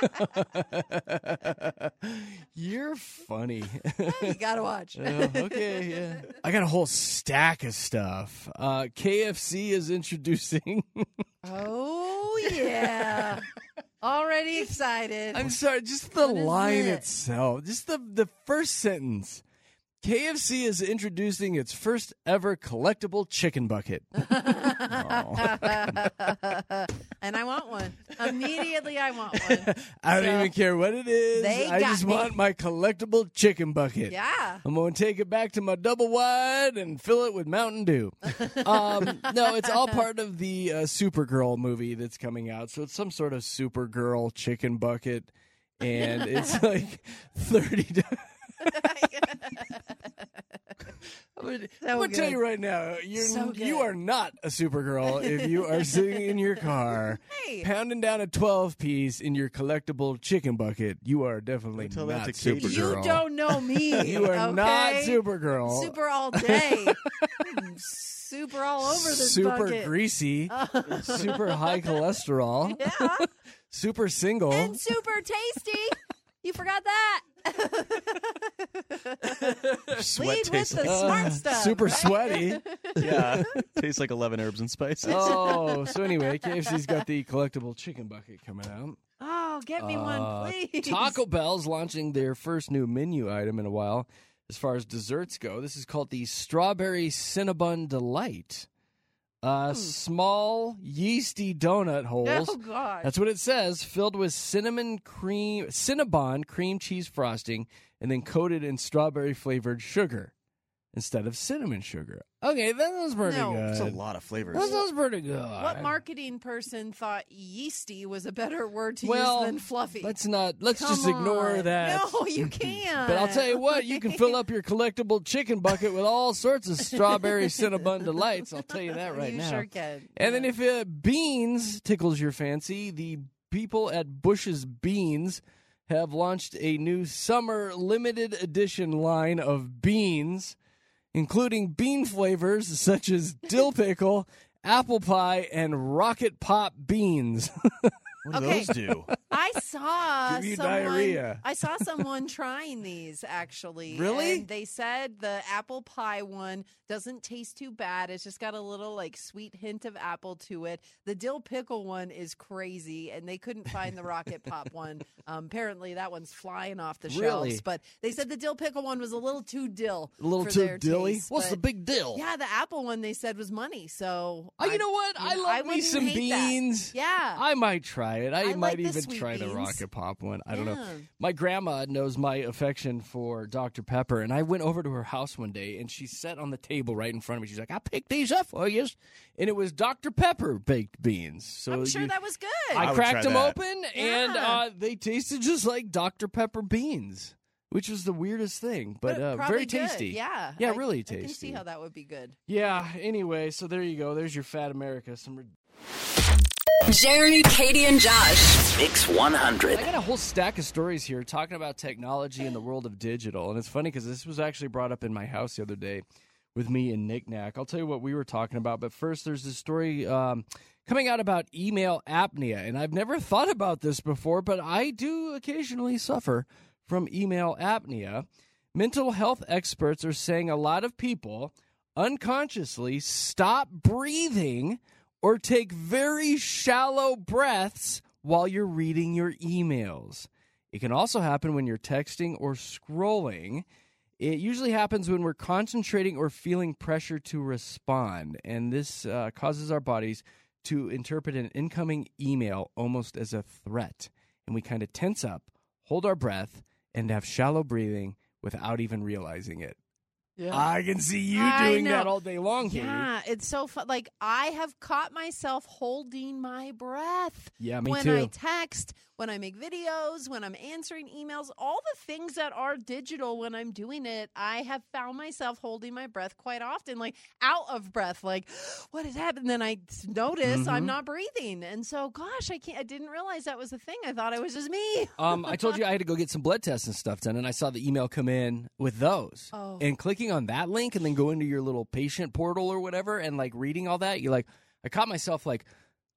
You're funny. You gotta watch. Oh, okay, yeah. I got a whole stack of stuff. Uh, K F C is introducing. Oh, yeah. Already excited. I'm sorry, just the What is line it? itself, just the the first sentence. K F C is introducing its first ever collectible chicken bucket. And I want one. Immediately, I want one. I don't So, even care what it is. they I got just me. want my collectible chicken bucket. Yeah. I'm going to take it back to my double wide and fill it with Mountain Dew. um, no, it's all part of the uh, Supergirl movie that's coming out. So it's some sort of Supergirl chicken bucket. And it's like thirty dollars. I'm gonna, So I'm gonna tell good. you right now, you're So you good. are not a Supergirl if you are sitting in your car Hey. pounding down a twelve piece in your collectible chicken bucket. You are definitely Tell that not to Katie. Supergirl. You don't know me. You are not okay? Supergirl. Super all day. I'm super all over this Super bucket. greasy, super high cholesterol, Yeah. super single. And super tasty. You forgot that. Sweat Lead with tastes the like, smart stuff. super right? sweaty. yeah, tastes like eleven herbs and spices. Oh, so anyway, K F C's got the collectible chicken bucket coming out. Oh, get me Uh, one, please. Taco Bell's launching their first new menu item in a while as far as desserts go. This is called the Strawberry Cinnabon Delight. Uh, Small, yeasty donut holes. Oh, gosh. That's what it says, filled with cinnamon cream, Cinnabon cream cheese frosting, and then coated in strawberry-flavored sugar instead of cinnamon sugar. Okay, that sounds pretty No. good. That's a lot of flavors. That sounds pretty good. What marketing person thought yeasty was a better word to well, use than fluffy? Let's not. Let's Come just ignore on. that. No, you can't. But I'll tell you what, you can fill up your collectible chicken bucket with all sorts of strawberry Cinnabon delights. I'll tell you that right you now. sure can. And then if uh, beans tickles your fancy, the people at Bush's Beans have launched a new summer limited edition line of beans, including bean flavors such as dill pickle, apple pie, and rocket pop beans. What do Okay. those do? I saw Give you someone, diarrhea. I saw someone trying these actually. Really? And they said the apple pie one doesn't taste too bad. It's just got a little like sweet hint of apple to it. The dill pickle one is crazy, and they couldn't find the rocket pop one. Um, apparently, that one's flying off the Really? shelves. But they said the dill pickle one was a little too dill. A little for too their dilly? taste, What's but- the big deal? Yeah, the apple one they said was money. So Oh, you know what? I know, love me wouldn't some hate that. beans. Yeah. I might try it. I, I might like the even sweet try the beans. rocket pop one. I don't know. Yeah. My grandma knows my affection for Doctor Pepper, and I went over to her house one day, and she sat on the table right in front of me. She's like, "I picked these up for you," and it was Doctor Pepper baked beans. So I'm sure you- that was good. I, I would cracked try them that. open, and Yeah. uh, they tasted just like Doctor Pepper beans, which was the weirdest thing, but uh, probably very good. tasty. Yeah. yeah, I- really I can see tasty. how that would be good. Yeah. Anyway, so there you go. There's your Fat America. Some. Jeremy, Katie, and Josh. Mix one hundred. I got a whole stack of stories here talking about technology in the world of digital. And it's funny because this was actually brought up in my house the other day with me and Nick Knack. I'll tell you what we were talking about. But first, there's this story um, coming out about email apnea. And I've never thought about this before, but I do occasionally suffer from email apnea. Mental health experts are saying a lot of people unconsciously stop breathing or take very shallow breaths while you're reading your emails. It can also happen when you're texting or scrolling. It usually happens when we're concentrating or feeling pressure to respond, and this uh, causes our bodies to interpret an incoming email almost as a threat, and we kind of tense up, hold our breath, and have shallow breathing without even realizing it. Yeah. I can see you I doing know. that all day long, Katie. Yeah, it's so fun. Like, I have caught myself holding my breath. Yeah, me when too. I text, when I make videos, when I'm answering emails, all the things that are digital when I'm doing it, I have found myself holding my breath quite often, like out of breath, like, what has happened? Then I notice Mhm. I'm not breathing. And so, gosh, I can't, I didn't realize that was a thing. I thought it was just me. Um, I told you I had to go get some blood tests and stuff done, and I saw the email come in with those. Oh. And clicking on that link and then go into your little patient portal or whatever and like reading all that, you're like, I caught myself like,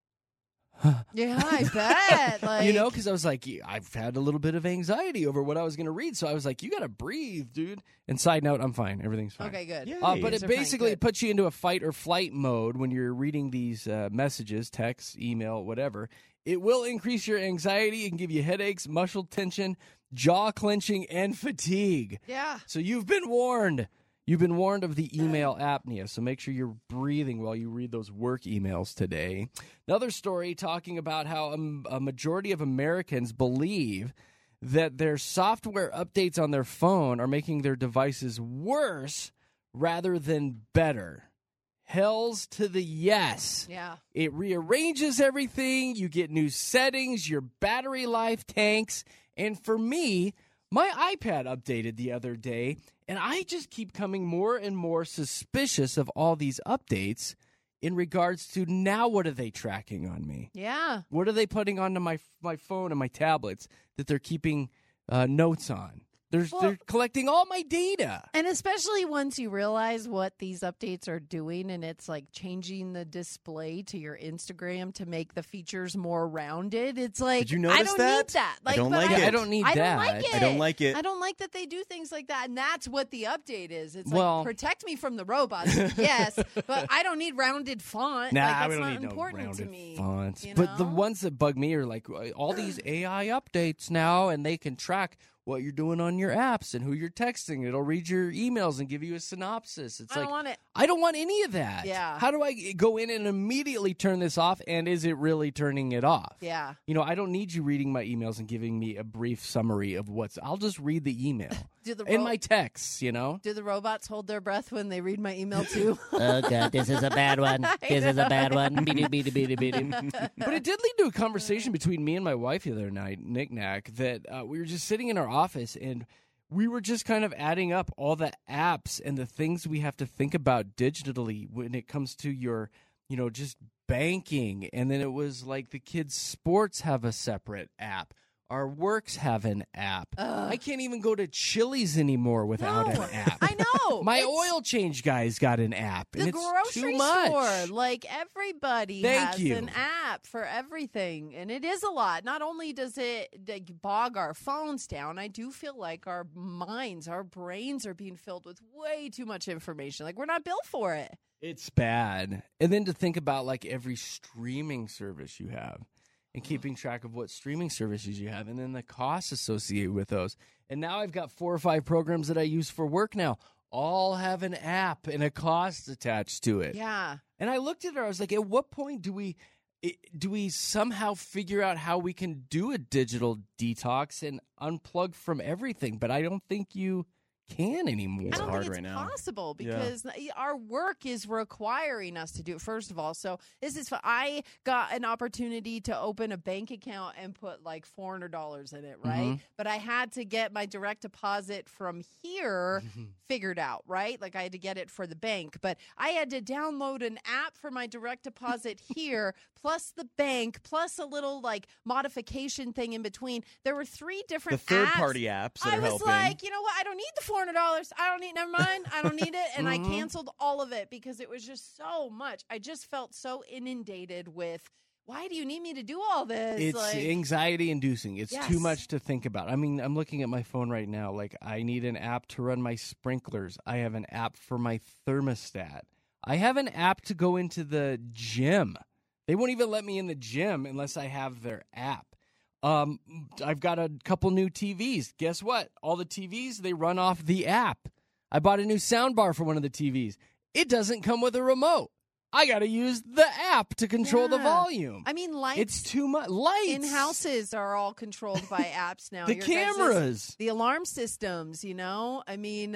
Yeah, I bet. Like, you know, because I was like, I've had a little bit of anxiety over what I was going to read. So I was like, you got to breathe, dude. And side note, I'm fine. Everything's fine. Okay, good. Uh, but Things it are fine, basically good. puts you into a fight or flight mode when you're reading these uh, messages, text, email, whatever. It will increase your anxiety and give you headaches, muscle tension, jaw clenching, and fatigue. Yeah. So you've been warned. You've been warned of the email apnea, so make sure you're breathing while you read those work emails today. Another story talking about how a, a majority of Americans believe that their software updates on their phone are making their devices worse rather than better. Hells to the yes. Yeah. It rearranges everything. You get new settings. Your battery life tanks. And for me, my iPad updated the other day, and I just keep coming more and more suspicious of all these updates in regards to now what are they tracking on me? Yeah. What are they putting onto my my phone and my tablets that they're keeping uh, notes on? They're, Well- they're collecting all my data. And especially once you realize what these updates are doing, and it's like changing the display to your Instagram to make the features more rounded. It's like, Did you I notice don't that? need that. I Like, don't but like I, it. I don't need I don't that. like it. I don't like it. I don't like that they do things like that. And that's what the update is. It's Well- like, protect me from the robots. Yes, but I don't need rounded font. Nah, like, that's we don't not need important no rounded to me. fonts. you But the know? ones that bug me are like uh, all these A I updates now, and they can track what you're doing on your apps and who you're texting. It'll read your emails and give you a synopsis. It's I like don't want it. I don't want any of that. Yeah. How do I go in and immediately turn this off? And is it really turning it off? Yeah. You know, I don't need you reading my emails and giving me a brief summary of what's. I'll just read the email Do the and ro- my texts. You know. Do the robots hold their breath when they read my email too? Oh, God, this is a bad one. This is a bad one. Beady, beady, beady, beady. But it did lead to a conversation between me and my wife the other night, Nick Knack, that uh, we were just sitting in our office and we were just kind of adding up all the apps and the things we have to think about digitally when it comes to your, you know, just banking. And then it was like the kids' sports have a separate app. Our works have an app. Ugh. I can't even go to Chili's anymore without No, an app. I know. My It's- oil change guy's got an app. and The it's grocery too much. store, like everybody Thank has you. an app for everything, and it is a lot. Not only does it like, bog our phones down, I do feel like our minds, our brains are being filled with way too much information. Like we're not built for it. It's bad. And then to think about like every streaming service you have and keeping track of what streaming services you have and then the costs associated with those. And now I've got four or five programs that I use for work now. All have an app and a cost attached to it. Yeah. And I looked at her, I was like, at what point do we it- do we somehow figure out how we can do a digital detox and unplug from everything? But I don't think you can anymore. I don't hard think it's right now. possible Yeah. because our work is requiring us to do it, first of all. So this is fun. I got an opportunity to open a bank account and put like four hundred dollars in it, right? Mhm. But I had to get my direct deposit from here figured out, right? Like I had to get it for the bank, but I had to download an app for my direct deposit here, plus the bank, plus a little like modification thing in between. There were three The different third apps. party apps that I are was helping. like, you know what? I don't need the four hundred dollars. I don't need. Never mind. I don't need it. And Mhm. I canceled all of it because it was just so much. I just felt so inundated with. Why do you need me to do all this? It's like, anxiety inducing. It's Yes. too much to think about. I mean, I'm looking at my phone right now. Like, I need an app to run my sprinklers. I have an app for my thermostat. I have an app to go into the gym. They won't even let me in the gym unless I have their app. Um, I've got a couple new T Vs. Guess what? All the T Vs, they run off the app. I bought a new sound bar for one of the T Vs. It doesn't come with a remote. I got to use the app to control the Yeah. volume. I mean, lights. It's too much. Lights. in houses are all controlled by apps now. The Your guys' cameras. the alarm systems. You know, I mean,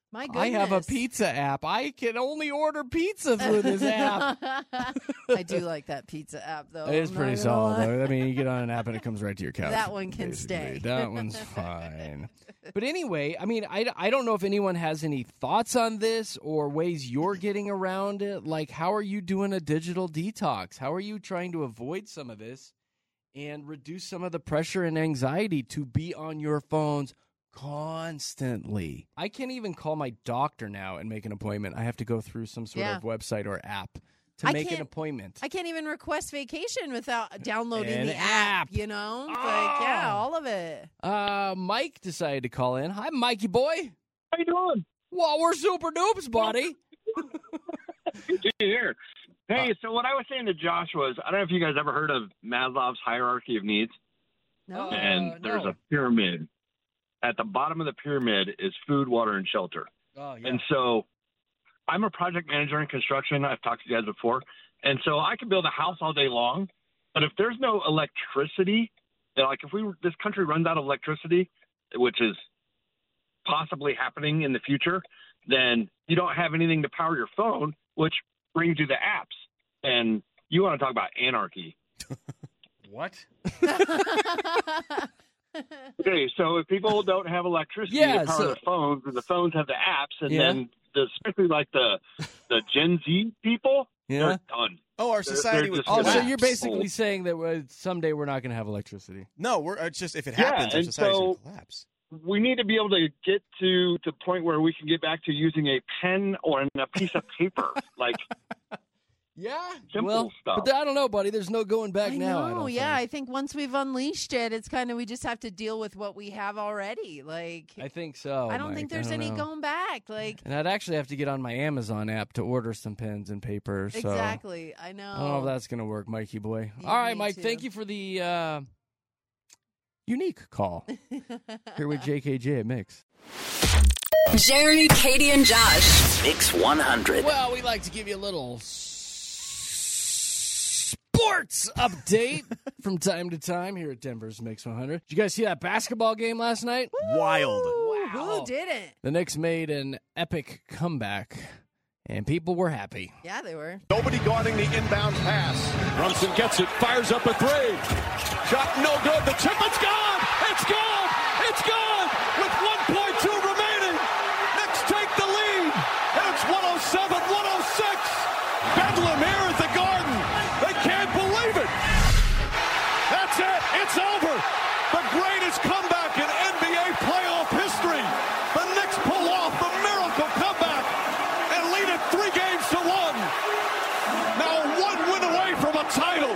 My goodness. I have a pizza app. I can only order pizza through this app. I do like that pizza app, though. It is I'm pretty not gonna solid, lie. though. I mean, you get on an app and it comes right to your couch. That one can basically. stay. That one's fine. But anyway, I mean, I, I don't know if anyone has any thoughts on this or ways you're getting around it. Like, how are you doing a digital detox? How are you trying to avoid some of this and reduce some of the pressure and anxiety to be on your phones constantly? I can't even call my doctor now and make an appointment. I have to go through some sort Yeah. of website or app to I make an can't- appointment. I can't even request vacation without downloading An the app, app. you know? It's Like, yeah, all of it. Uh, Mike decided to call in. Hi, Mikey boy. How you doing? Well, we're super noobs, buddy. Good to hear. Hey, so what I was saying to Josh was, I don't know if you guys ever heard of Maslow's hierarchy of needs. No. And there's no. a pyramid. At the bottom of the pyramid is food, water, and shelter. Oh, yeah. And so I'm a project manager in construction. I've talked to you guys before. And so I can build a house all day long. But if there's no electricity, you know, like if we this country runs out of electricity, which is possibly happening in the future, then you don't have anything to power your phone, which brings you the apps. And you want to talk about anarchy. What? Okay, so if people don't have electricity Yeah, to power so- their phones, and the phones have the apps, and Yeah. then the, especially like the the Gen Z people, Yeah. they're done. Oh, our They're- society they're was just Oh, so gonna- you're basically saying that uh, someday we're not going to have electricity. No, we're it's just if it Yeah, happens, our and society's so- going to collapse. We need to be able to get to the point where we can get back to using a pen or a piece of paper, like Yeah. simple Well, stuff. but I don't know, buddy. There's no going back I now. I know, don't yeah. think. I think once we've unleashed it, it's kind of, we just have to deal with what we have already. Like, I think so. I don't Mike. think there's don't any know. going back. Like, And I'd actually have to get on my Amazon app to order some pens and paper. So exactly. I know. I don't know if that's going to work, Mikey boy. Yeah, All right, me Mike. too. Thank you for the uh, unique call. Here with J K J at Mix. Jeremy, Katie, and Josh. Mix one hundred. Well, we like to give you a little s- sports update from time to time here at Denver's Mix one hundred. Did you guys see that basketball game last night? Wild. Ooh, who didn't? The Knicks made an epic comeback, and people were happy. Yeah, they were. Nobody guarding the inbound pass. Brunson gets it, fires up a three. Shot no good. The tip, it's gone. It's gone. It's gone. With one point two remaining. Knicks take the lead. And it's one oh seven one oh six. Bedlam here at the Garden. They can't believe it. That's it. It's over. The greatest comeback in N B A playoff history. The Knicks pull off the miracle comeback and lead it three games to one. Now one win away from a title.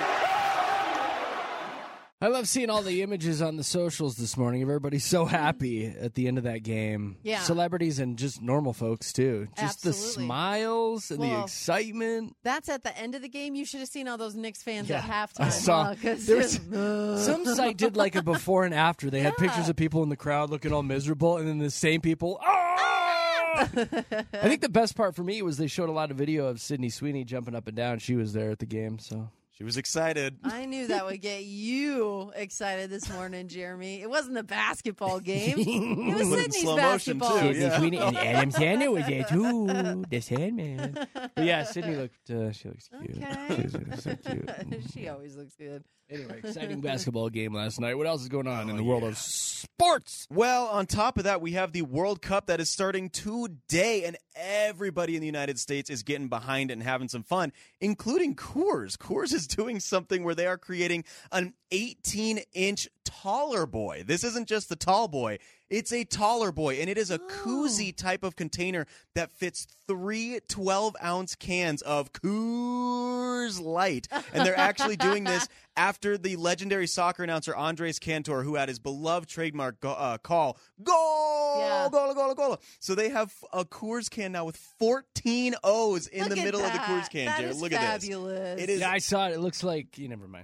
I love seeing all the images on the socials this morning. Everybody's so happy at the end of that game. Yeah. Celebrities and just normal folks, too. Just the Absolutely. smiles and the Well, excitement. That's at the end of the game. You should have seen all those Knicks fans Yeah, at halftime. I saw. Uh, 'cause There was, uh, some site did like a before and after. They had Yeah. pictures of people in the crowd looking all miserable, and then the same people. "Ah!" I think the best part for me was they showed a lot of video of Sydney Sweeney jumping up and down. She was there at the game, so She was excited. I knew that would get you excited this morning, Jeremy. It wasn't the basketball game. It was Put it in Sydney's slow motion, basketball. too, Sydney yeah. Sweeney and Adam Sandler was there too. The Sandman. But yeah, Sydney looked. Uh, she looks cute. Okay. She was so cute. She always looks good. Anyway, exciting basketball game last night. What else is going on in the world of sports? Well, on top of that, we have the World Cup that is starting today, and everybody in the United States is getting behind it and having some fun, including Coors. Coors is doing something where they are creating an eighteen-inch taller boy. This isn't just the tall boy. It's a taller boy, and it is a koozie type of container that fits three twelve-ounce cans of Coors Light. And they're actually doing this after the legendary soccer announcer Andres Cantor, who had his beloved trademark go- uh, call, goal, Yeah. goal, goal, goal. So they have a Coors can now with fourteen O's in Look the at middle of the that. Coors can, That Jared. is Look at this. fabulous. It is Yeah, I saw it. It looks like you never mind.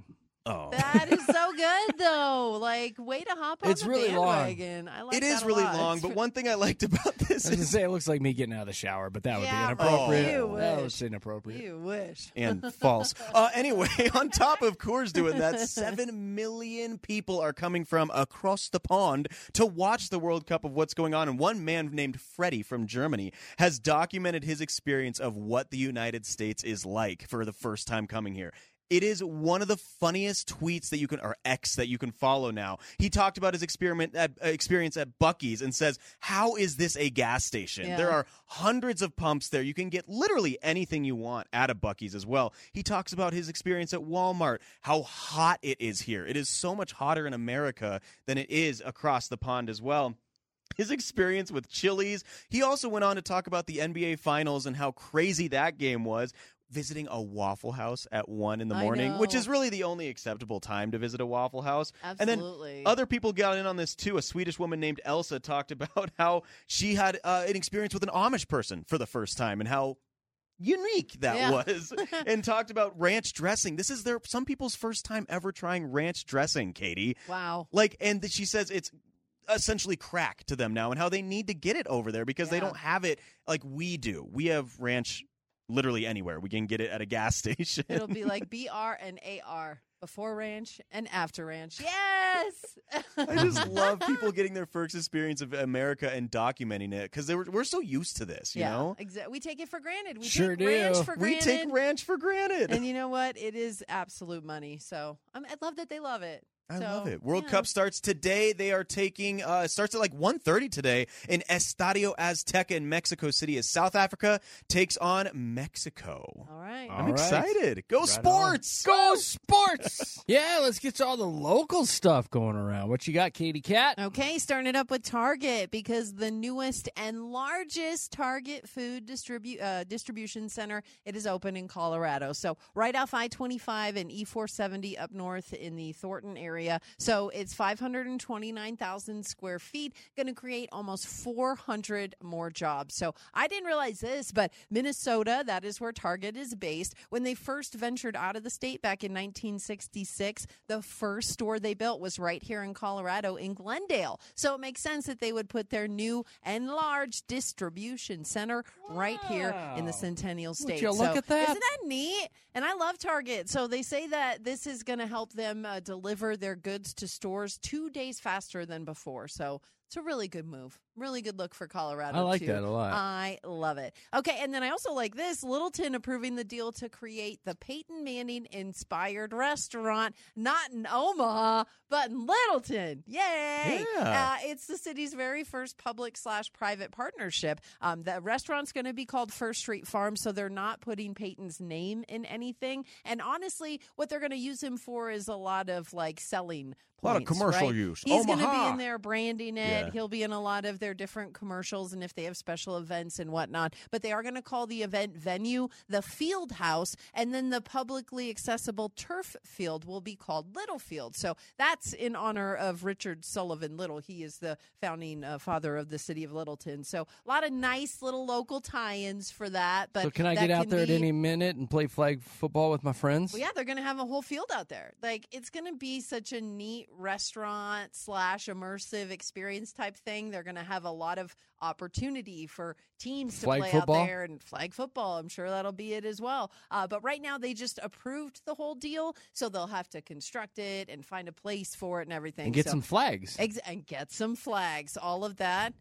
Oh. That is so good, though. Like, way to hop on It's the really long. bandwagon. I like It is that a really lot. long, It's but re- one thing I liked about this I was gonna is say it looks like me getting out of the shower, but that would Yeah, be inappropriate. right. You That wish. was inappropriate. You wish. and false. Uh, anyway, on top of Coors doing that, seven million people are coming from across the pond to watch the World Cup of what's going on. And one man named Freddie from Germany has documented his experience of what the United States is like for the first time coming here. It is one of the funniest tweets that you can, or X that you can follow now. He talked about his experiment at, uh, experience at Buc-ee's and says, how is this a gas station? Yeah. There are hundreds of pumps there. You can get literally anything you want at a Buc-ee's as well. He talks about his experience at Walmart, how hot it is here. It is so much hotter in America than it is across the pond as well. His experience with Chili's. He also went on to talk about the N B A Finals and how crazy that game was. Visiting a Waffle House at one in the I morning, know. which is really the only acceptable time to visit a Waffle House. Absolutely. And then other people got in on this too. A Swedish woman named Elsa talked about how she had uh, an experience with an Amish person for the first time and how unique that Yeah. was, and talked about ranch dressing. This is their some people's first time ever trying ranch dressing, Katie. Wow. Like, and she says it's essentially crack to them now and how they need to get it over there because they Yeah. don't have it like we do. We have ranch literally anywhere. We can get it at a gas station. It'll be like B R and A R. Before ranch and after ranch. Yes! I just love people getting their first experience of America and documenting it because we're, we're so used to this, you yeah, know? Exactly. We take it for granted. We Sure take ranch do. for We granted. take ranch for granted. And you know what? It is absolute money. So I'm, I love that they love it. I So, love it. World yeah. Cup starts today. They are taking, uh, it starts at like one thirty today in Estadio Azteca in Mexico City as South Africa takes on Mexico. All right. I'm All right. excited. Go Right sports. Go sports! Yeah, let's get to all the local stuff going around. What you got, Katie Cat? Okay, starting it up with Target because the newest and largest Target food distribu- uh, distribution center, it is open in Colorado. So right off I twenty-five and E four seventy up north in the Thornton area. So it's five hundred twenty-nine thousand square feet, going to create almost four hundred more jobs. So I didn't realize this, but Minnesota, that is where Target is based. When they first ventured out of the state back in nineteen sixty-six, the first store they built was right here in Colorado in Glendale. So it makes sense that they would put their new and large distribution center right here in the Centennial State. you look So at that? Isn't that neat? And I love Target. So they say that this is going to help them uh, deliver their goods to stores two days faster than before. So it's a really good move. Really good look for Colorado, I like too. that a lot. I love it. Okay, and then I also like this. Littleton approving the deal to create the Peyton Manning-inspired restaurant, not in Omaha, but in Littleton. Yay! Yeah. Uh, it's the city's very first public slash private partnership. Um, the restaurant's going to be called First Street Farm, so they're not putting Peyton's name in anything. And honestly, what they're going to use him for is a lot of like selling A lot of points, commercial right? use. He's going to be Omaha. in there branding it. Yeah. He'll be in a lot of their different commercials and if they have special events and whatnot. But they are going to call the event venue the Field House, and then the publicly accessible turf field will be called Littlefield. So that's in honor of Richard Sullivan Little. He is the founding uh, father of the city of Littleton. So a lot of nice little local tie-ins for that. But So can I that get out can there be- at any minute and play flag football with my friends? Well, yeah, they're going to have a whole field out there. Like, it's going to be such a neat restaurant slash immersive experience type thing. They're going to have a lot of opportunity for teams to Flag play football? out there and flag football. I'm sure that'll be it as well. Uh, but right now, they just approved the whole deal, so they'll have to construct it and find a place for it and everything. And get So- some flags. Ex- and get some flags. All of that.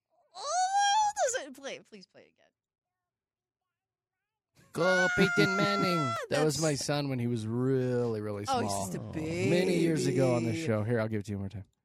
Oh, does it play? Please play it again. Go Peyton Manning. That was That's- my son when he was really, really Oh, small. he's just a baby. Many years ago on this show. Here, I'll give it to you one more time.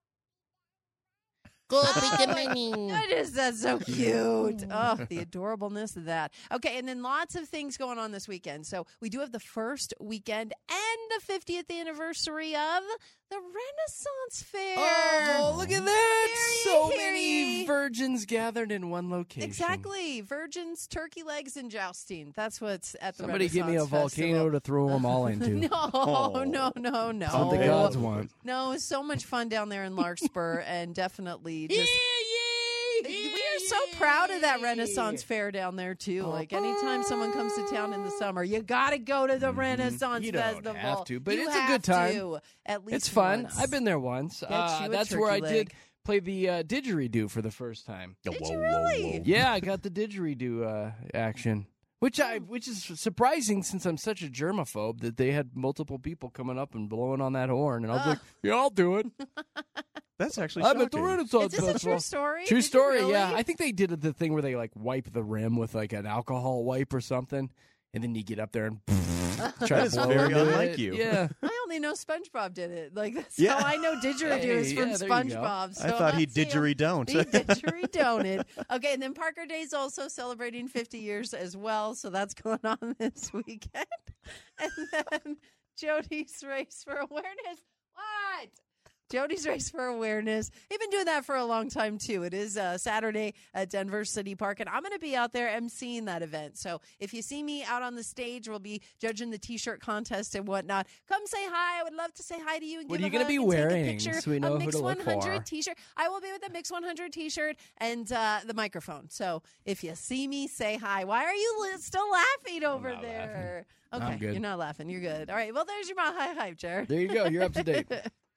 Go Peyton Manning. That is, that's so cute. Oh, the adorableness of that. Okay, and then lots of things going on this weekend. So we do have the first weekend and the fiftieth anniversary of the Renaissance Fair. Oh, look at that. Very So hairy. many virgins gathered in one location. Exactly. Virgins, turkey legs, and jousting. That's what's at the Somebody give me a Renaissance volcano Festival. to throw them all into. No, Oh. no, no, no. That's what the gods want. No, it's so much fun down there in Larkspur, and definitely just. We are so proud of that Renaissance fair down there too. Like anytime someone comes to town in the summer, you got to go to the Renaissance You don't Festival. have to, but You it's a have good time. to, at least It's fun. once. I've been there once. Get Uh, you a that's where I turkey did leg. play the uh, didgeridoo for the first time. Did you really? Yeah, I got the didgeridoo uh, action, which I which is surprising since I'm such a germaphobe that they had multiple people coming up and blowing on that horn, and I was like, "Yeah, I'll do it." That's actually I'm at the shocking. Renaissance Is this a Festival. true story? True Did you story. really? Yeah, I think they did the thing where they like wipe the rim with like an alcohol wipe or something, and then you get up there and try That to is blow very into unlike it. you. Yeah. I only know SpongeBob did it. Like that's Yeah. how I know didgeridoo Hey, is from yeah, there you go. SpongeBob. So I thought he that's, you know, didgeridoo-don't. He didgeridoo it. Okay, and then Parker Day's also celebrating fifty years as well, so that's going on this weekend. And then Jody's Race for Awareness. What? Jody's Race for Awareness. They've been doing that for a long time, too. It is uh, Saturday at Denver City Park, and I'm going to be out there emceeing that event. So if you see me out on the stage, we'll be judging the T-shirt contest and whatnot. Come say hi. I would love to say hi to you and What give are you a gonna hug be and take a wearing picture. so we know a who Mix to look one hundred for? T-shirt. I will be with a Mix one hundred T-shirt and uh, the microphone. So if you see me, say hi. Why are you li- still laughing over not there? I'm Okay, good. you're not laughing. You're good. All right. Well, there's your Mile High Hype, Jared. There you go. You're up to date.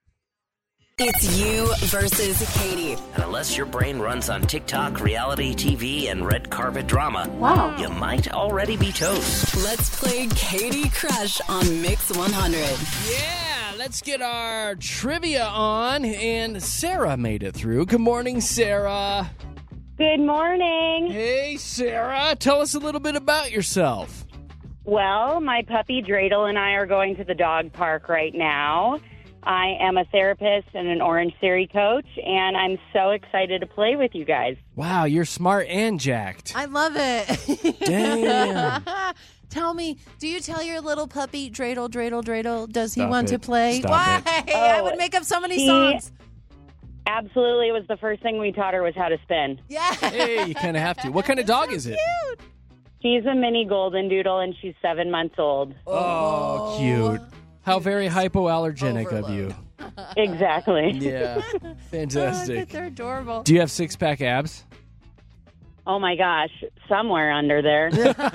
It's you versus Katie. And unless your brain runs on TikTok, reality T V, and red carpet drama, Wow. you might already be toast. Let's play Katie Crush on Mix one hundred. Yeah, let's get our trivia on. And Sarah made it through. Good morning, Sarah. Good morning. Hey, Sarah. Tell us a little bit about yourself. Well, my puppy Dreidel and I are going to the dog park right now. I am a therapist and an Orange Theory coach, and I'm so excited to play with you guys. Wow, you're smart and jacked. I love it. Damn. Tell me, do you tell your little puppy, Dreidel, Dreidel, Dreidel, does he Stop want it. to play? Stop Why? it. I Oh, would make up so many he- songs. Absolutely, it was the first thing we taught her was how to spin. Yeah. Hey, you kind of have to. What kind of dog is it? Cute. She's a mini golden doodle, and she's seven months old. Oh, cute. How very hypoallergenic of you. Exactly. Yeah. Oh, I bet Fantastic. they're adorable. Do you have six pack abs? Oh my gosh, somewhere under there.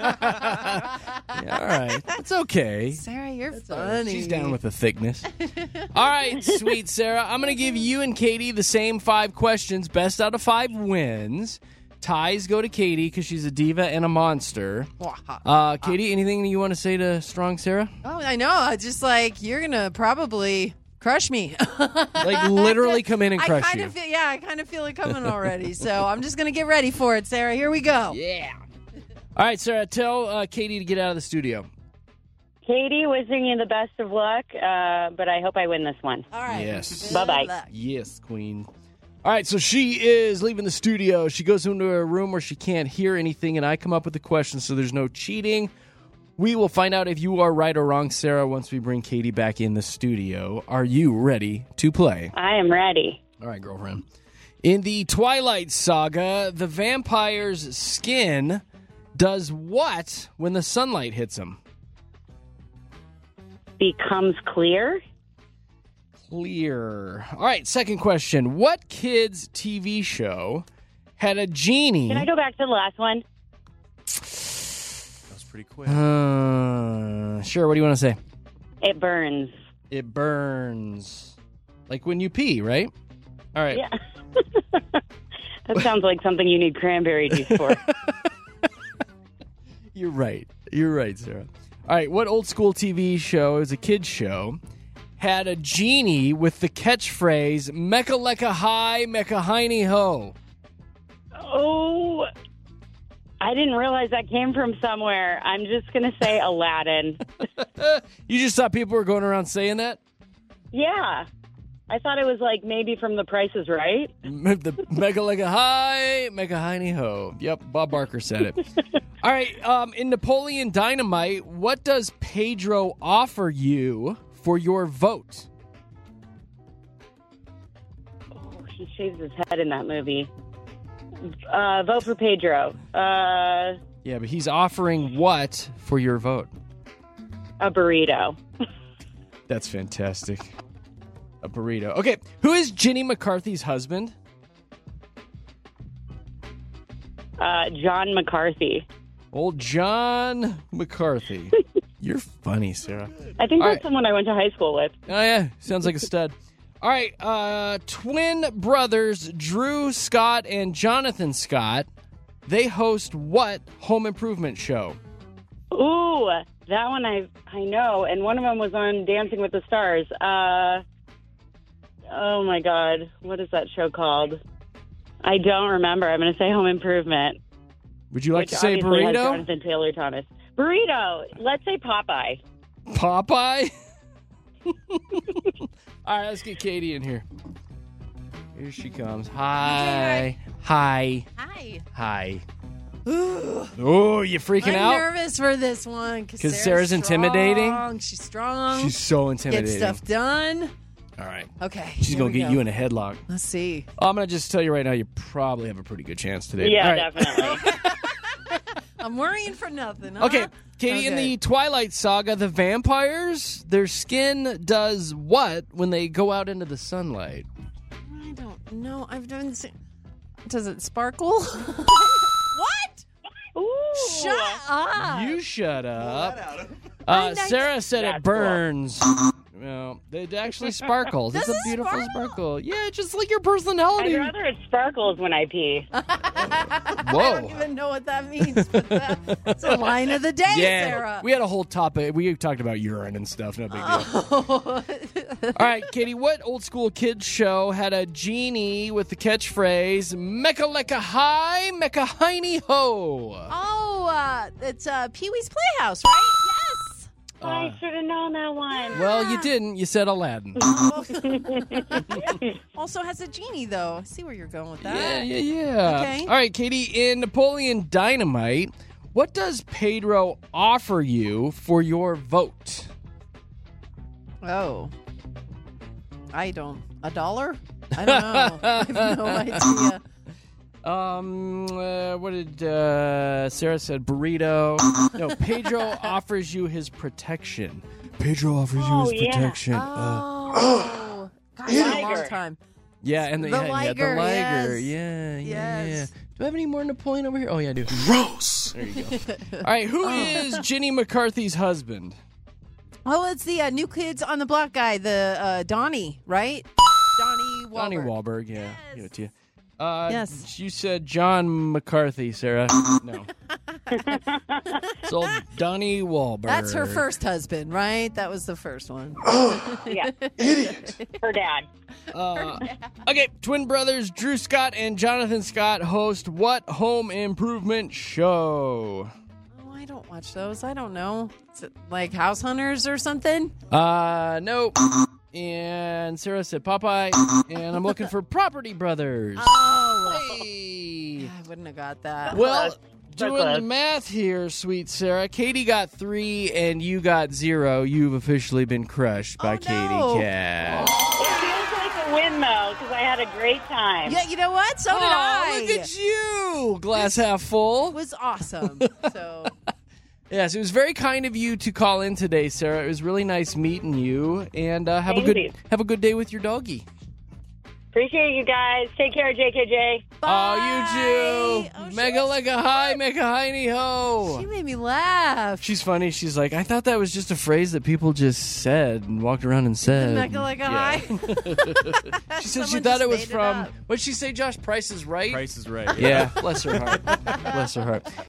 Yeah, all right. It's okay. Sarah, you're funny. She's down with the thickness. All right, sweet Sarah. I'm going to give you and Katie the same five questions. Best out of five wins. Ties go to Katie because she's a diva and a monster. Uh, Katie, anything you want to say to Strong Sarah? Oh, I know. I just like, you're going to probably crush me. Like literally come in and I crush kind you. of feel, yeah, I kind of feel it coming already. So I'm just going to get ready for it, Sarah. Here we go. Yeah. All right, Sarah, tell uh, Katie to get out of the studio. Katie, wishing you the best of luck, uh, but I hope I win this one. All right. Yes. Good Bye-bye. luck. Yes, queen. All right, so she is leaving the studio. She goes into a room where she can't hear anything, and I come up with the questions, so there's no cheating. We will find out if you are right or wrong, Sarah, once we bring Katie back in the studio. Are you ready to play? I am ready. All right, girlfriend. In the Twilight Saga, the vampire's skin does what when the sunlight hits him? Becomes clear. Clear. All right, second question. What kids' T V show had a genie? Can I go back to the last one? That was pretty quick. Uh, sure, what do you want to say? It burns. It burns. Like when you pee, right? All right. Yeah. That sounds like something you need cranberry juice for. You're right. You're right, Sarah. All right, what old school T V show, it was a kid's show, had a genie with the catchphrase, Mecca Lecca Hi, Mecca Hiney Ho? Oh, I didn't realize that came from somewhere. I'm just going to say Aladdin. You just thought people were going around saying that? Yeah. I thought it was like maybe from The Price is Right. The Mecca Lecca Hi, Mecca Hiney Ho. Yep, Bob Barker said it. All right, um, in Napoleon Dynamite, what does Pedro offer you for your vote? Oh, he shaves his head in that movie. Uh, vote for Pedro. Uh, Yeah, but he's offering what for your vote? a burrito. That's fantastic. A burrito. Okay, who is Jenny McCarthy's husband? Uh, John McCarthy. Old John McCarthy. You're funny, Sarah. I think All that's right. someone I went to high school with. Oh, yeah. Sounds like a stud. All right. Uh, twin brothers Drew Scott and Jonathan Scott. They host what home improvement show? Ooh, that one I I know. And one of them was on Dancing with the Stars. Uh, oh, my God. What is that show called? I don't remember. I'm going to say Home Improvement. Would you like which to say obviously has burrito? Jonathan Taylor Thomas. Burrito. Let's say Popeye. Popeye? All right, let's get Katie in here. Here she comes. Hi. Hi. Hi. Hi. Ooh. Oh, you freaking I'm out? nervous for this one. 'Cause Sarah's, Sarah's intimidating? strong. She's strong. She's so intimidating. Get stuff done. All right. Okay. She's here going to we get go. you in a headlock. Let's see. Oh, I'm going to just tell you right now, you probably have a pretty good chance today. Yeah, All right. definitely. I'm worrying for nothing. Huh? Okay, Katie, in Okay. the Twilight Saga, the vampires, their skin does what when they go out into the sunlight? I don't know. I've done. Se- Does it sparkle? What? Ooh. Shut up. You shut up. I Uh, know- Sarah said That's it burns. No, it actually sparkles. It's a Does it beautiful sparkle? sparkle. Yeah, just like your personality. I'd rather it sparkles when I pee. I Whoa. don't even know what that means. But that, that's a line of the day, Yeah, Sarah. we had a whole topic. We talked about urine and stuff. No big deal. Oh. All right, Katie, what old school kids show had a genie with the catchphrase, Mecca Lecca Hi, Mecca Hiney Ho? Oh, uh, it's uh, Pee Wee's Playhouse, right? Yes. I should have known that one. Well, you didn't. You said Aladdin. Also has a genie, though. I see where you're going with that. Yeah, yeah, yeah. Okay. All right, Katie, in Napoleon Dynamite, what does Pedro offer you for your vote? Oh. I don't. A dollar? I don't know. I have no idea. Um, uh, what did uh, Sarah said? Burrito. No, Pedro offers you his protection. Pedro offers Oh, you his yeah. protection. Uh, Oh. Gosh, it's been a long Liger. time. yeah, and the, The yeah, yeah, the Liger, Liger. yes. Yeah, yeah, Yes. yeah. Do I have any more Napoleon over here? Oh, yeah, I do. Gross. There you go. All right, who is Jenny McCarthy's husband? Oh, it's the uh, New Kids on the Block guy, the uh, Donnie, right? Donnie Wahlberg. Donnie Wahlberg, yeah. Yes. Give it to you. Uh, Yes. You said John McCarthy, Sarah. No. It's old Donnie Wahlberg. That's her first husband, right? That was the first one. Yeah. Idiot. Her dad. Uh, okay, twin brothers Drew Scott and Jonathan Scott host what home improvement show? Oh, I don't watch those. I don't know. Is it like House Hunters or something? Uh, nope. And Sarah said Popeye, and I'm looking for Property Brothers. Oh. Hey. I wouldn't have got that. Well, So doing close. the math here, sweet Sarah, Katie got three and you got zero. You've officially been crushed by Oh, Katie no. Cat. It feels like a win, though, because I had a great time. Yeah, you know what? So did Oh, I. look at you. Glass half full. It was awesome. So Yes, it was very kind of you to call in today, Sarah. It was really nice meeting you, and uh, have Thank a good you. have a good day with your doggie. Appreciate you guys. Take care, J K J. Oh, you too. Oh, she Mega was like a hi, mega hiney ho. she made me laugh. She's funny. She's like, I thought that was just a phrase that people just said and walked around and said. Mecca like a Yeah. high. She said she Someone thought just it was made it from. up. What'd she say, Josh? Price is Right. Price is Right. Yeah, bless her heart. Bless her heart.